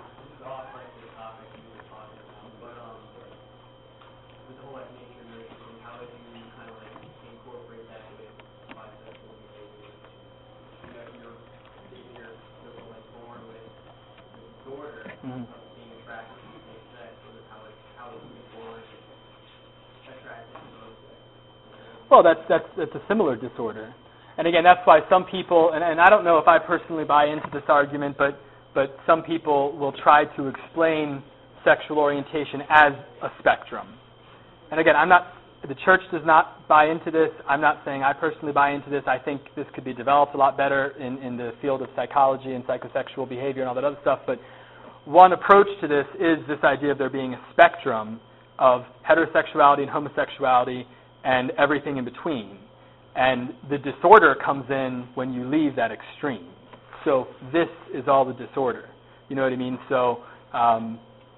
Speaker 1: Mm-hmm.
Speaker 2: Being attracted to the same sex, or how it, how it can be born attracted to both sex.
Speaker 1: Well, that's, that's, that's a similar disorder. And again, that's why some people, and, and I don't know if I personally buy into this argument, but, but some people will try to explain sexual orientation as a spectrum. And again, I'm not, the church does not buy into this. I'm not saying I personally buy into this. I think this could be developed a lot better in, in the field of psychology and psychosexual behavior and all that other stuff, but one approach to this is this idea of there being a spectrum of heterosexuality and homosexuality and everything in between. And the disorder comes in when you leave that extreme. So this is all the disorder. You know what I mean? So um,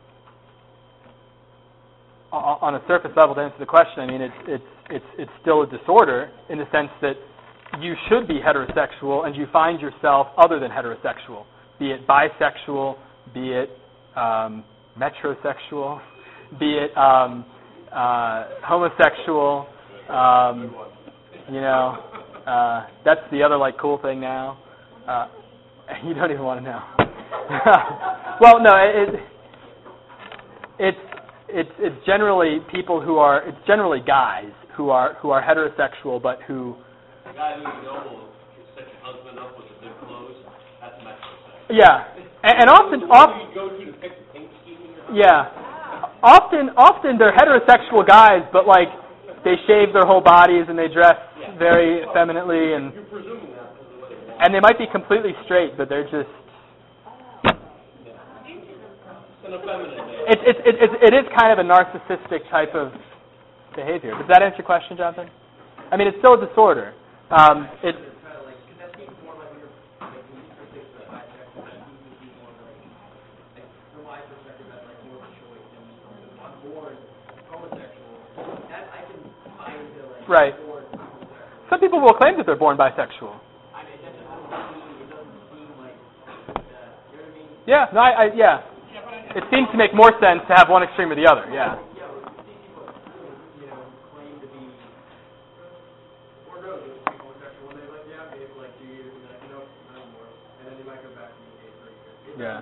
Speaker 1: on a surface level, to answer the question, I mean, it's, it's, it's, it's still a disorder in the sense that you should be heterosexual and you find yourself other than heterosexual, be it bisexual, be it um, metrosexual, be it um, uh, homosexual, um, you know, uh, that's the other, like, cool thing now. Uh, you don't even want to know. Well, no, it, it, it's, it's, it's generally people who are, it's generally guys who are, who are heterosexual, but who...
Speaker 3: The guy who you know will set your husband up with the good clothes, that's metrosexual.
Speaker 1: Yeah. And, and often, often, yeah, often, often they're heterosexual guys, but like they shave their whole bodies and they dress very effeminately, and
Speaker 3: you're presuming that because
Speaker 1: and they might be completely straight, but they're just.
Speaker 3: It's an effeminate name.
Speaker 1: It, it, it, it, it is kind of a narcissistic type of behavior. Does that answer your question, Jonathan? I mean, it's still a disorder. Um, it. Right. Some people will claim that they're born bisexual. Yeah, no, I, I, yeah. It seems to make more sense to have one extreme or the other, yeah. Yeah.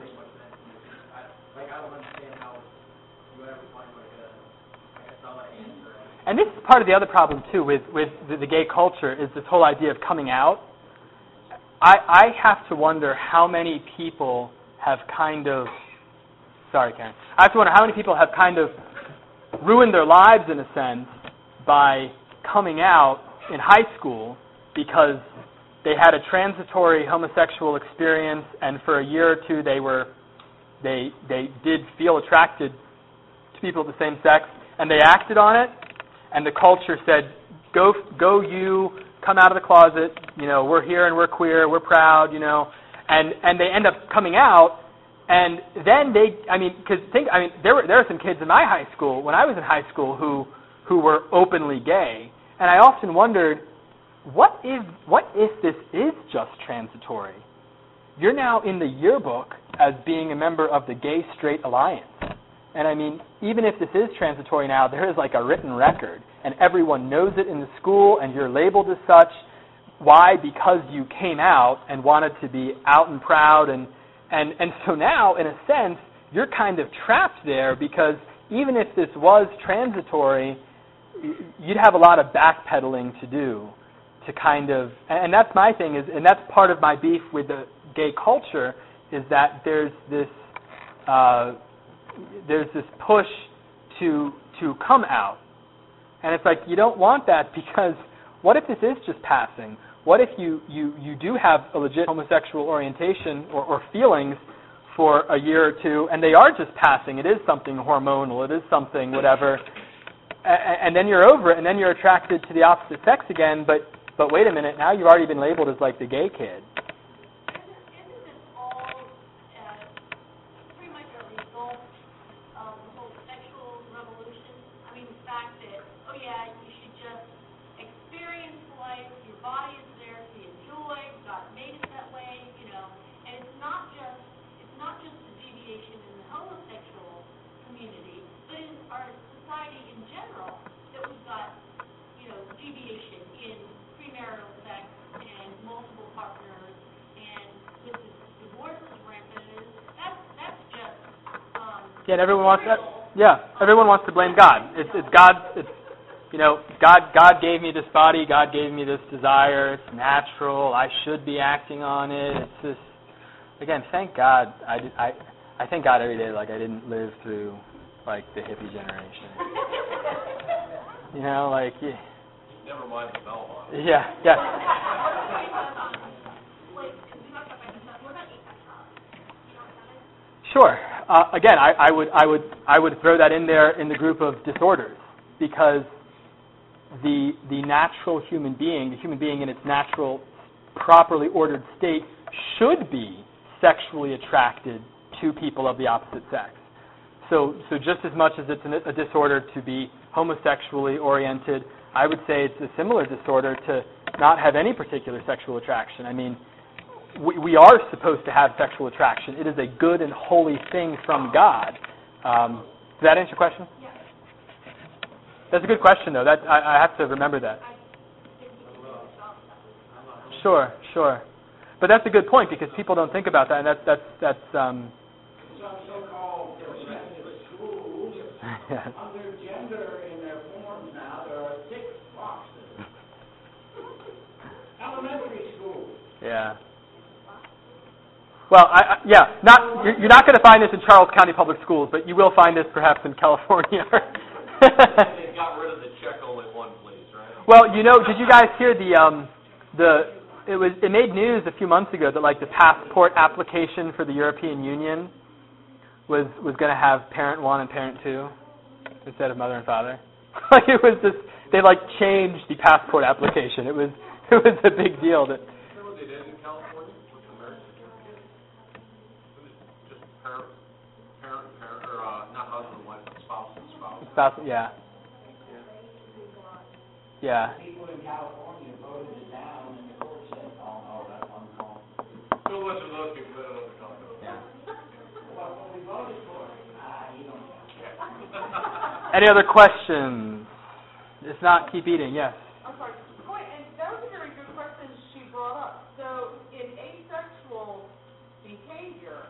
Speaker 1: And this is part of the other problem too with with the, the gay culture is this whole idea of coming out. I I have to wonder how many people have kind of sorry Karen. I have to wonder how many people have kind of ruined their lives in a sense by coming out in high school because they had a transitory homosexual experience and for a year or two they were they they did feel attracted to people of the same sex and they acted on it. And the culture said, go, go you, come out of the closet, you know, we're here and we're queer, we're proud, you know. And and they end up coming out, and then they, I mean, because think, I mean, there were there were some kids in my high school, when I was in high school, who who were openly gay. And I often wondered, what if, what if this is just transitory? You're now in the yearbook as being a member of the Gay Straight Alliance. And I mean, even if this is transitory now, there is like a written record, and everyone knows it in the school, and you're labeled as such. Why? Because you came out and wanted to be out and proud, and and and so now, in a sense, you're kind of trapped there because even if this was transitory, you'd have a lot of backpedaling to do to kind of, and that's my thing is, and that's part of my beef with the gay culture is that there's this. Uh, there's this push to to come out. And it's like, you don't want that because what if this is just passing? What if you, you, you do have a legit homosexual orientation or, or feelings for a year or two and they are just passing? It is something hormonal. It is something whatever. And, and then you're over it and then you're attracted to the opposite sex again. But, but wait a minute, now you've already been labeled as like the gay kid. Yeah, and everyone wants that. Yeah, everyone wants to blame God. It's it's God. It's you know God. God gave me this body. God gave me this desire. It's natural. I should be acting on it. It's just again, thank God. I I I thank God every day. Like I didn't live through like the hippie generation. You know, like yeah.
Speaker 3: Never mind the bell.
Speaker 1: Yeah. Yeah. Sure. Uh, again, I, I would I would I would throw that in there in the group of disorders because the the natural human being, the human being in its natural, properly ordered state, should be sexually attracted to people of the opposite sex. So so just as much as it's a disorder to be homosexually oriented, I would say it's a similar disorder to not have any particular sexual attraction. I mean. We, we are supposed to have sexual attraction. It is a good and holy thing from God. Um, does that answer your question?
Speaker 4: Yes.
Speaker 1: That's a good question, though. That I, I have to remember that. Sure, sure. But that's a good point because people don't think about that, and that's that's that's. Um,
Speaker 10: Some so-called progressive schools
Speaker 1: yeah.
Speaker 10: under gender in their forms now. There are six boxes. Elementary school.
Speaker 1: Yeah. Well, I, I, yeah, not you're, you're not going to find this in Charles County Public Schools, but you will find this perhaps in California.
Speaker 3: They got rid of the check only one, please, right?
Speaker 1: Well, you know, did you guys hear the um, the it was it made news a few months ago that like the passport application for the European Union was was going to have parent one and parent two instead of mother and father. Like it was just they like changed the passport application. It was it was a big deal that.
Speaker 3: Remember what they did in California with the marriage certificate? It was just parent, parent, parent, or uh, not husband, wife, but spouse and spouse.
Speaker 1: Spouse, yeah. Yeah.
Speaker 10: People in California voted it down, and the court said, oh, no, that's uncalled.
Speaker 3: So much of those people that don't know what they're talking about.
Speaker 1: Yeah.
Speaker 10: Well, what we voted for, ah, you don't know.
Speaker 1: Any other questions? If not, keep eating. Yes.
Speaker 5: I'm sorry, boy, and that was a very good question she brought up. So in asexual behavior,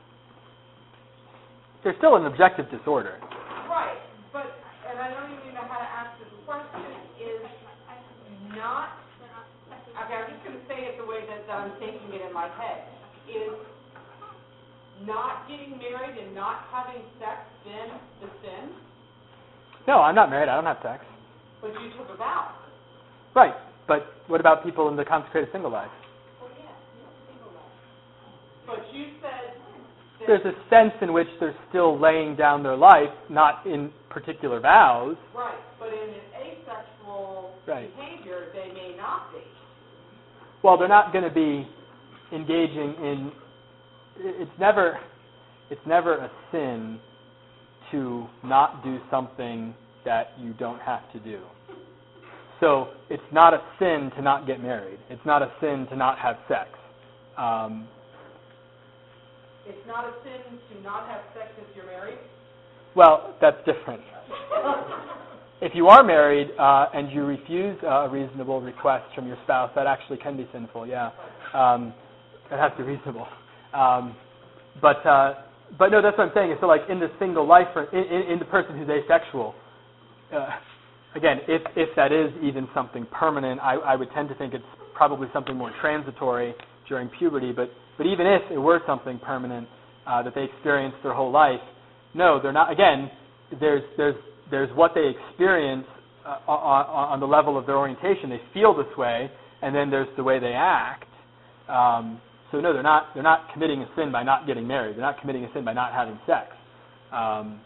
Speaker 1: There's still an objective disorder.
Speaker 5: right, but, and I don't even know how to ask this question, is not, okay, I'm just going to say it the way that I'm thinking it in my head, is not getting married and not having sex then the sin?
Speaker 1: No, I'm not married. I don't have sex.
Speaker 5: But you took a vow.
Speaker 1: Right. But what about people in the consecrated single life?
Speaker 5: Well, yeah, single life. But you said that...
Speaker 1: There's a sense in which they're still laying down their life, not in particular vows.
Speaker 5: Right, but in an asexual
Speaker 1: Right.
Speaker 5: behavior, they may not be.
Speaker 1: Well, they're not going to be engaging in. It's never, it's never a sin to not do something that you don't have to do. So it's not a sin to not get married. It's not a sin to not have sex. Um,
Speaker 5: It's not a sin to not have sex if you're married?
Speaker 1: well, that's different. If you are married uh, and you refuse uh, a reasonable request from your spouse, that actually can be sinful. Yeah, um, that has to be reasonable. Um, but uh, but no, that's what I'm saying. So like in the single life, in, in, in the person who's asexual, uh, again, if if that is even something permanent, I, I would tend to think it's probably something more transitory during puberty. But but even if it were something permanent uh, that they experienced their whole life, no, they're not. Again, there's there's there's what they experience uh, on, on the level of their orientation. They feel this way, and then there's the way they act. Um, so no, they're not they're not committing a sin by not getting married. They're not committing a sin by not having sex. Um,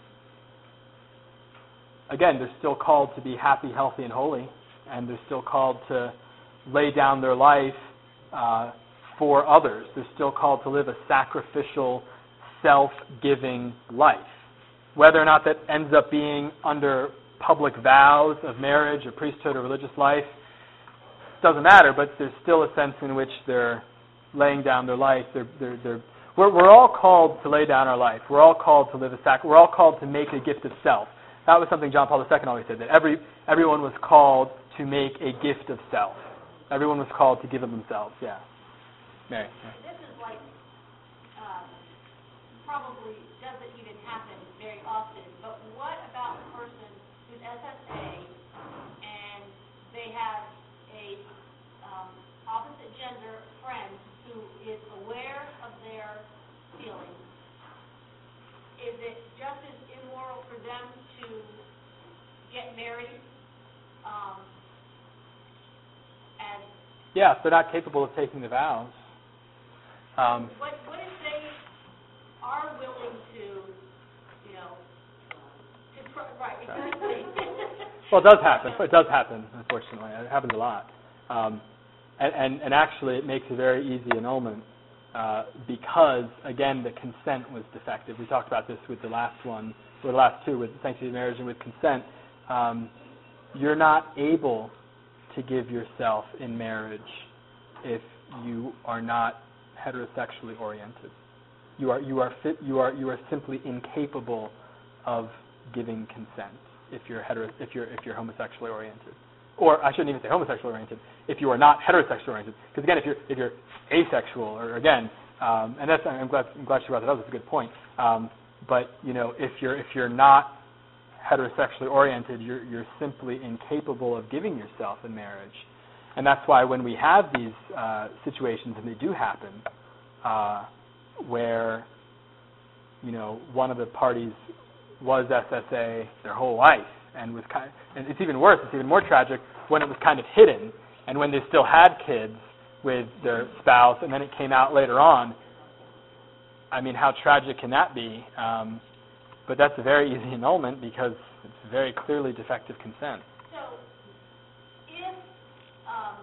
Speaker 1: again, they're still called to be happy, healthy, and holy, and they're still called to lay down their life uh, for others. They're still called to live a sacrificial, self-giving life. Whether or not that ends up being under public vows of marriage or priesthood or religious life doesn't matter, but there's still a sense in which they're laying down their life. They're, they're, they're, we're, we're all called to lay down our life. We're all called to live a sac. We're all called to make a gift of self. That was something John Paul the Second always said, that every everyone was called to make a gift of self. Everyone was called to give of themselves. Yeah. Mary.
Speaker 4: This is like, um, probably doesn't even happen very often, but what about a person who's S S A and they have a um, opposite gender friend who is aware of their feelings? Is it just as immoral for them to get married um, as...
Speaker 1: Yeah, if they're not capable of taking the vows. Um,
Speaker 4: What, what if they are willing to, you know, to try, right, exactly.
Speaker 1: well, it does happen. It does happen, unfortunately. It happens a lot. Um, and, and, and actually, it makes a very easy annulment uh, because, again, the consent was defective. We talked about this with the last one, or the last two, with sanctity of marriage and with consent. Um, you're not able to give yourself in marriage if you are not heterosexually oriented. You are you are fit, you are you are simply incapable of giving consent if you're hetero if you're if you're homosexually oriented, or I shouldn't even say homosexually oriented. If you are not heterosexually oriented, because again, if you're if you're asexual, or again, um, and that's I'm glad I'm glad she brought that up. That's a good point. Um, but you know, if you're if you're not heterosexually oriented, you're you're simply incapable of giving yourself in marriage. And that's why when we have these uh, situations, and they do happen, uh, where, you know, one of the parties was S S A their whole life, and was kind of, and it's even worse, it's even more tragic when it was kind of hidden, and when they still had kids, with their spouse, and then it came out later on. I mean, how tragic can that be? Um, but that's a very easy annulment because it's very clearly defective consent.
Speaker 4: So, if, um,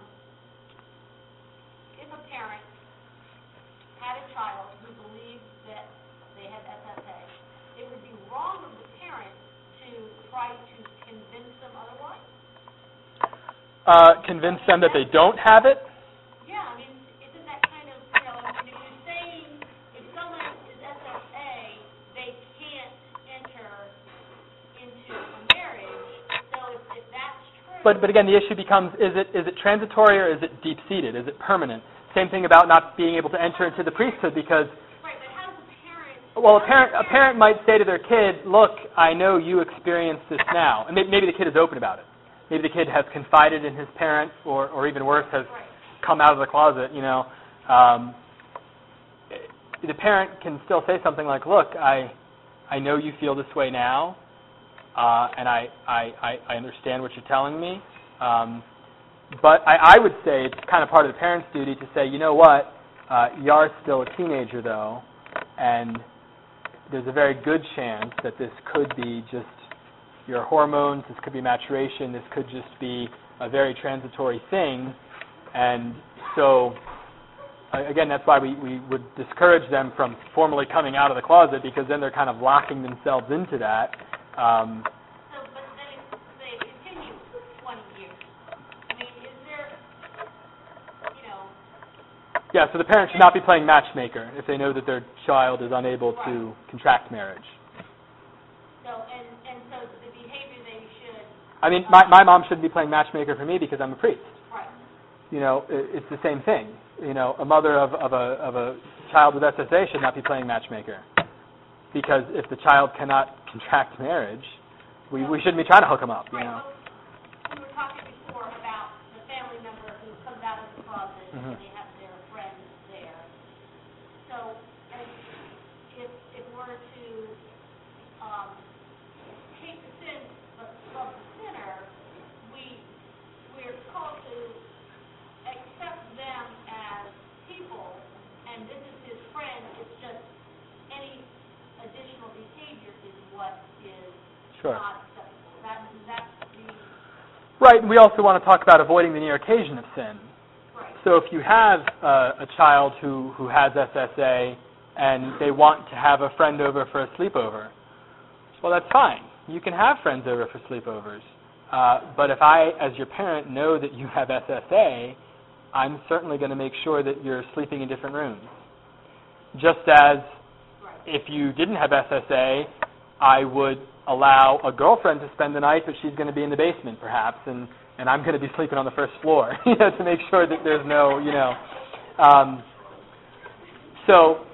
Speaker 4: if a parent had a child who believed that they had S S A, it would be wrong of the parent to try to convince them otherwise?
Speaker 1: Uh, convince them that they don't have it?
Speaker 4: Yeah, I mean, isn't that kind of, you know, I mean, if you're saying if someone is S S A, they can't enter into a marriage, so if, if that's true...
Speaker 1: But, but again, the issue becomes, is it is it transitory or is it deep-seated? Is it permanent? Same thing about not being able to enter into the priesthood because...
Speaker 4: Right, but how does a parent...
Speaker 1: Well, a parent a parent might say to their kid, look, I know you experience this now. And maybe, maybe the kid is open about it. Maybe the kid has confided in his parent or, or even worse, has
Speaker 4: Right.
Speaker 1: come out of the closet, you know. Um, the parent can still say something like, look, I I know you feel this way now, uh, and I, I, I understand what you're telling me. Um, but I, I would say it's kind of part of the parent's duty to say, you know what, uh, you are still a teenager, though, and there's a very good chance that this could be just your hormones, this could be maturation, this could just be a very transitory thing. And so, uh, again, that's why we, we would discourage them from formally coming out of the closet, because then they're kind of locking themselves into that. Um,
Speaker 4: So, but then if they continue twenty years, I mean, is there, you know...
Speaker 1: yeah, so the parent should not be playing matchmaker if they know that their child is unable to contract marriage.
Speaker 4: So, and, and so the behavior they should...
Speaker 1: I mean, my, my mom shouldn't be playing matchmaker for me because I'm a priest.
Speaker 4: Right.
Speaker 1: You know, it, it's the same thing. You know, a mother of, of a of a child with S S A should not be playing matchmaker, because if the child cannot contract marriage, we we shouldn't be trying to hook them up. You
Speaker 4: Right,
Speaker 1: know.
Speaker 4: well, we were talking before about the family member who comes out of the closet
Speaker 1: Mhm.
Speaker 4: and they have their friends there. So, and if, if we're to, um, hate the sin but love the sinner, we, we're called to accept them as people, and this is his friend, it's just any additional behavior is what is
Speaker 1: Sure.
Speaker 4: not acceptable. That, that's the,
Speaker 1: Right, and we also want to talk about avoiding the near occasion of sin.
Speaker 4: right.
Speaker 1: So if you have uh, a child who, who has S S A and they want to have a friend over for a sleepover, well, that's fine. You can have friends over for sleepovers. Uh, but if I, as your parent, know that you have S S A, I'm certainly going to make sure that you're sleeping in different rooms. Just as if you didn't have S S A, I would allow a girlfriend to spend the night, but she's going to be in the basement perhaps, and, and I'm going to be sleeping on the first floor, you know, to make sure that there's no, you know. Um, so,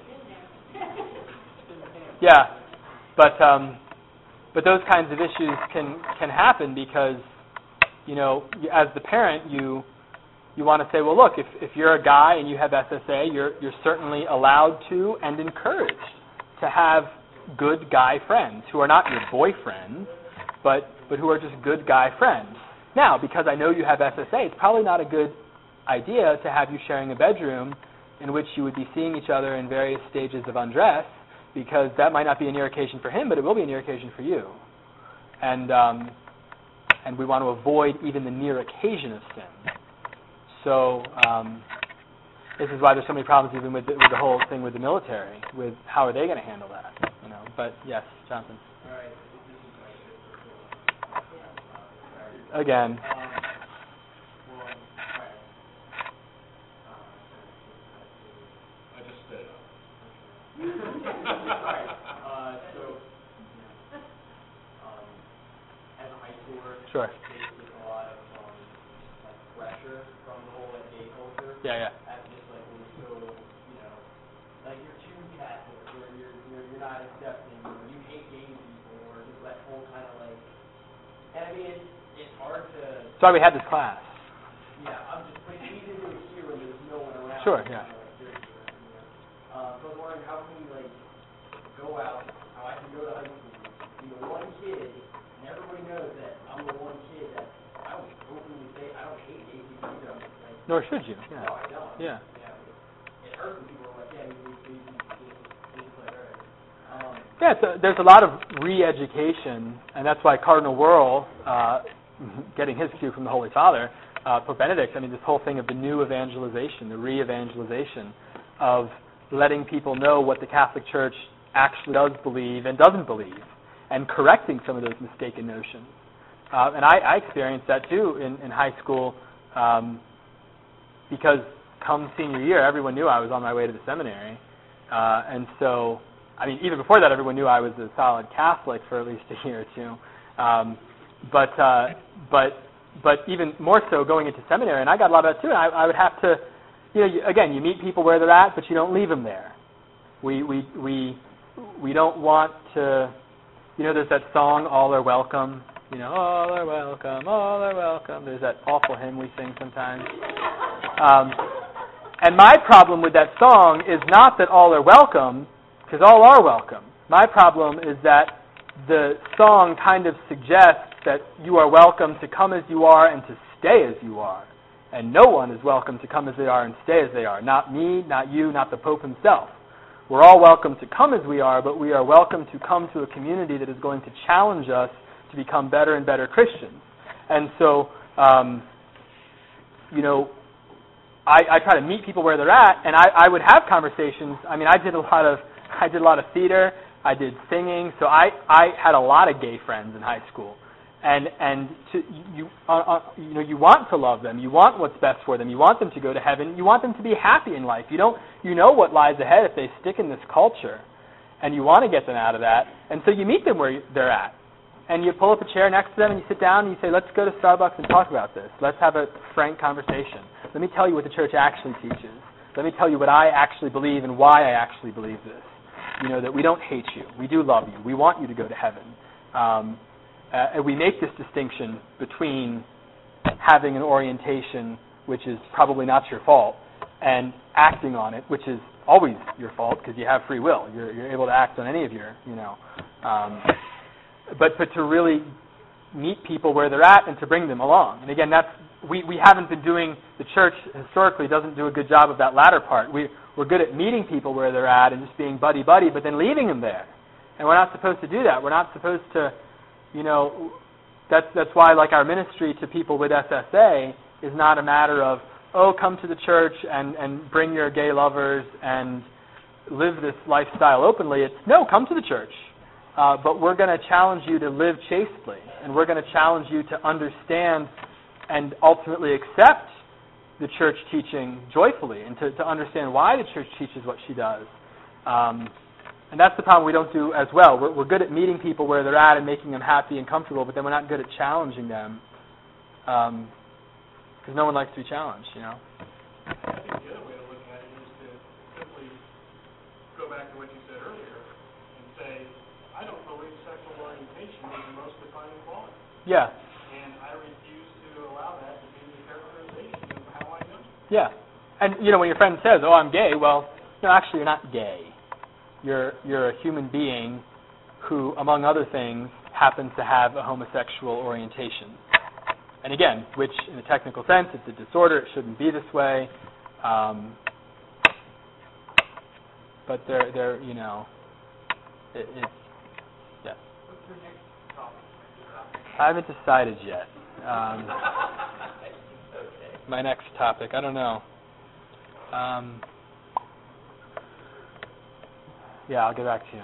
Speaker 1: yeah, but um, but those kinds of issues can can happen because, you know, as the parent, you you want to say, well, look, if if you're a guy and you have S S A, you're you're certainly allowed to and encouraged to have good guy friends who are not your boyfriends, but but who are just good guy friends. Now, because I know you have S S A, it's probably not a good idea to have you sharing a bedroom in which you would be seeing each other in various stages of undress, because that might not be a near occasion for him, but it will be a near occasion for you. And um, and we want to avoid even the near occasion of sin. So um, this is why there's so many problems even with the, with the whole thing with the military, with how are they going to handle that, you know. But yes, Jonathan.
Speaker 2: All right, this is my shit for
Speaker 1: Again.
Speaker 2: Um, well, right.
Speaker 3: I just spit it out.
Speaker 2: Alright, uh, so, um, as a high schooler,
Speaker 1: Sure.
Speaker 2: faced with a lot of, um, like, pressure from the whole, like, gay culture.
Speaker 1: Yeah, yeah.
Speaker 2: As just, like, we're so, you know, like, you're too Catholic, or you're, you're, you're not accepting, or you hate gay people, or just that whole kind of, like, and I mean, it's, it's hard to,
Speaker 1: Sorry we had this class.
Speaker 2: yeah, I'm just, but you need to do it here when there's no one around.
Speaker 1: Sure,
Speaker 2: you
Speaker 1: yeah.
Speaker 2: know, like, there's, you know. Uh, so I was wondering, how can we, like, go out, how I can go to high school, be the one kid, and everybody knows that I'm the one kid that I would openly say I don't hate gay people, you know, like,
Speaker 1: Nor should you.
Speaker 2: no,
Speaker 1: Yeah.
Speaker 2: I don't.
Speaker 1: Yeah.
Speaker 10: It hurt when people were like, yeah, you need to, you need to play right. Um,
Speaker 1: Yeah, it's a, there's a lot of re-education, and that's why Cardinal Wuerl, uh, getting his cue from the Holy Father, uh, Pope Benedict, I mean, this whole thing of the new evangelization, the re-evangelization of letting people know what the Catholic Church actually does believe and doesn't believe, and correcting some of those mistaken notions. Uh, and I, I experienced that too in, in high school, um, because come senior year, everyone knew I was on my way to the seminary, uh, and so, I mean, even before that, everyone knew I was a solid Catholic for at least a year or two. Um, but uh, but but even more so going into seminary, and I got a lot of that too. And I, I would have to, you know, you, again, you meet people where they're at, but you don't leave them there. We we we we don't want to, you know, there's that song, "All Are Welcome." You know, all are welcome, all are welcome. There's that awful hymn we sing sometimes. Um, and my problem with that song is not that all are welcome, because all are welcome. My problem is that the song kind of suggests that you are welcome to come as you are and to stay as you are. And no one is welcome to come as they are and stay as they are. Not me, not you, not the Pope himself. We're all welcome to come as we are, but we are welcome to come to a community that is going to challenge us to become better and better Christians. And so, um, you know, I, I try to meet people where they're at, and I, I would have conversations. I mean, I did a lot of I did a lot of theater. I did singing. So I, I had a lot of gay friends in high school, and and to, you uh, uh, you know you want to love them. You want what's best for them. You want them to go to heaven. You want them to be happy in life. You don't you know what lies ahead if they stick in this culture, and you want to get them out of that. And so you meet them where they're at, and you pull up a chair next to them, and you sit down, and you say, "Let's go to Starbucks and talk about this. Let's have a frank conversation. Let me tell you what the church actually teaches. Let me tell you what I actually believe and why I actually believe this. You know, that we don't hate you. We do love you. We want you to go to heaven." Um, uh, and we make this distinction between having an orientation, which is probably not your fault, and acting on it, which is always your fault because you have free will. You're, you're able to act on any of your, you know. Um, but, but to really meet people where they're at and to bring them along. And again, that's we, we haven't been doing, the church historically doesn't do a good job of that latter part. We, we're good at meeting people where they're at and just being buddy-buddy, but then leaving them there. And we're not supposed to do that. We're not supposed to, you know, that's, that's why like our ministry to people with S S A is not a matter of, oh, come to the church and, and bring your gay lovers and live this lifestyle openly. It's, no, come to the church. Uh, but we're going to challenge you to live chastely, and we're going to challenge you to understand and ultimately accept the church teaching joyfully, and to, to understand why the church teaches what she does. Um, and that's the problem we don't do as well. We're, we're good at meeting people where they're at and making them happy and comfortable, but then we're not good at challenging them, because um, no one likes to be challenged, you know.
Speaker 6: I think the other way to look at it is to simply go back to what you said earlier and say, I don't believe sexual orientation is the most defining quality.
Speaker 1: Yeah.
Speaker 6: And I refuse to allow that to be the characterization of how I know.
Speaker 1: Yeah. And, you know, when your friend says, oh, I'm gay, well, no, actually you're not gay. You're you're a human being who, among other things, happens to have a homosexual orientation. And again, which in a technical sense, it's a disorder, it shouldn't be this way. Um, but they're, they're, you know, it, it's, yeah.
Speaker 2: What's your next topic?
Speaker 1: I haven't decided yet. Um,
Speaker 3: Okay.
Speaker 1: my next topic, I don't know. Um, yeah, I'll get back to you.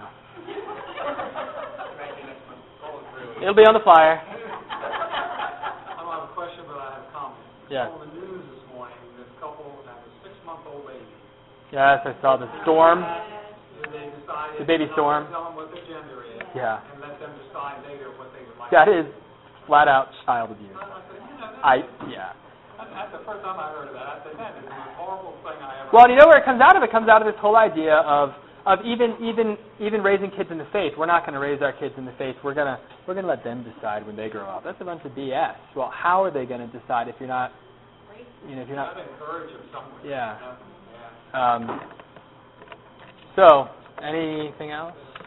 Speaker 1: It'll be on the flyer.
Speaker 6: I don't have a question, but I have a comment.
Speaker 1: Yeah.
Speaker 6: On the news this morning, this couple that was six-month-old baby.
Speaker 1: Yes, I saw the storm.
Speaker 6: They decided
Speaker 1: The baby
Speaker 6: to
Speaker 1: storm.
Speaker 6: tell them what their gender is.
Speaker 1: Yeah.
Speaker 6: And let them decide later what they would like.
Speaker 1: That is flat out child abuse.
Speaker 6: I said, you know,
Speaker 1: I, yeah.
Speaker 6: That's, that's the first time I heard of that. I said, that is the most horrible thing I ever.
Speaker 1: Well, you know where it comes out of? It comes out of this whole idea of of even even even raising kids in the faith. We're not going to raise our kids in the faith. We're gonna we're gonna let them decide when they grow up. That's a bunch of B S. Well, how are they going to decide if you're not, you know, if you're not?
Speaker 6: I'd encourage them somewhere.
Speaker 1: Yeah.
Speaker 6: You know? Yeah.
Speaker 1: Um. So, anything else?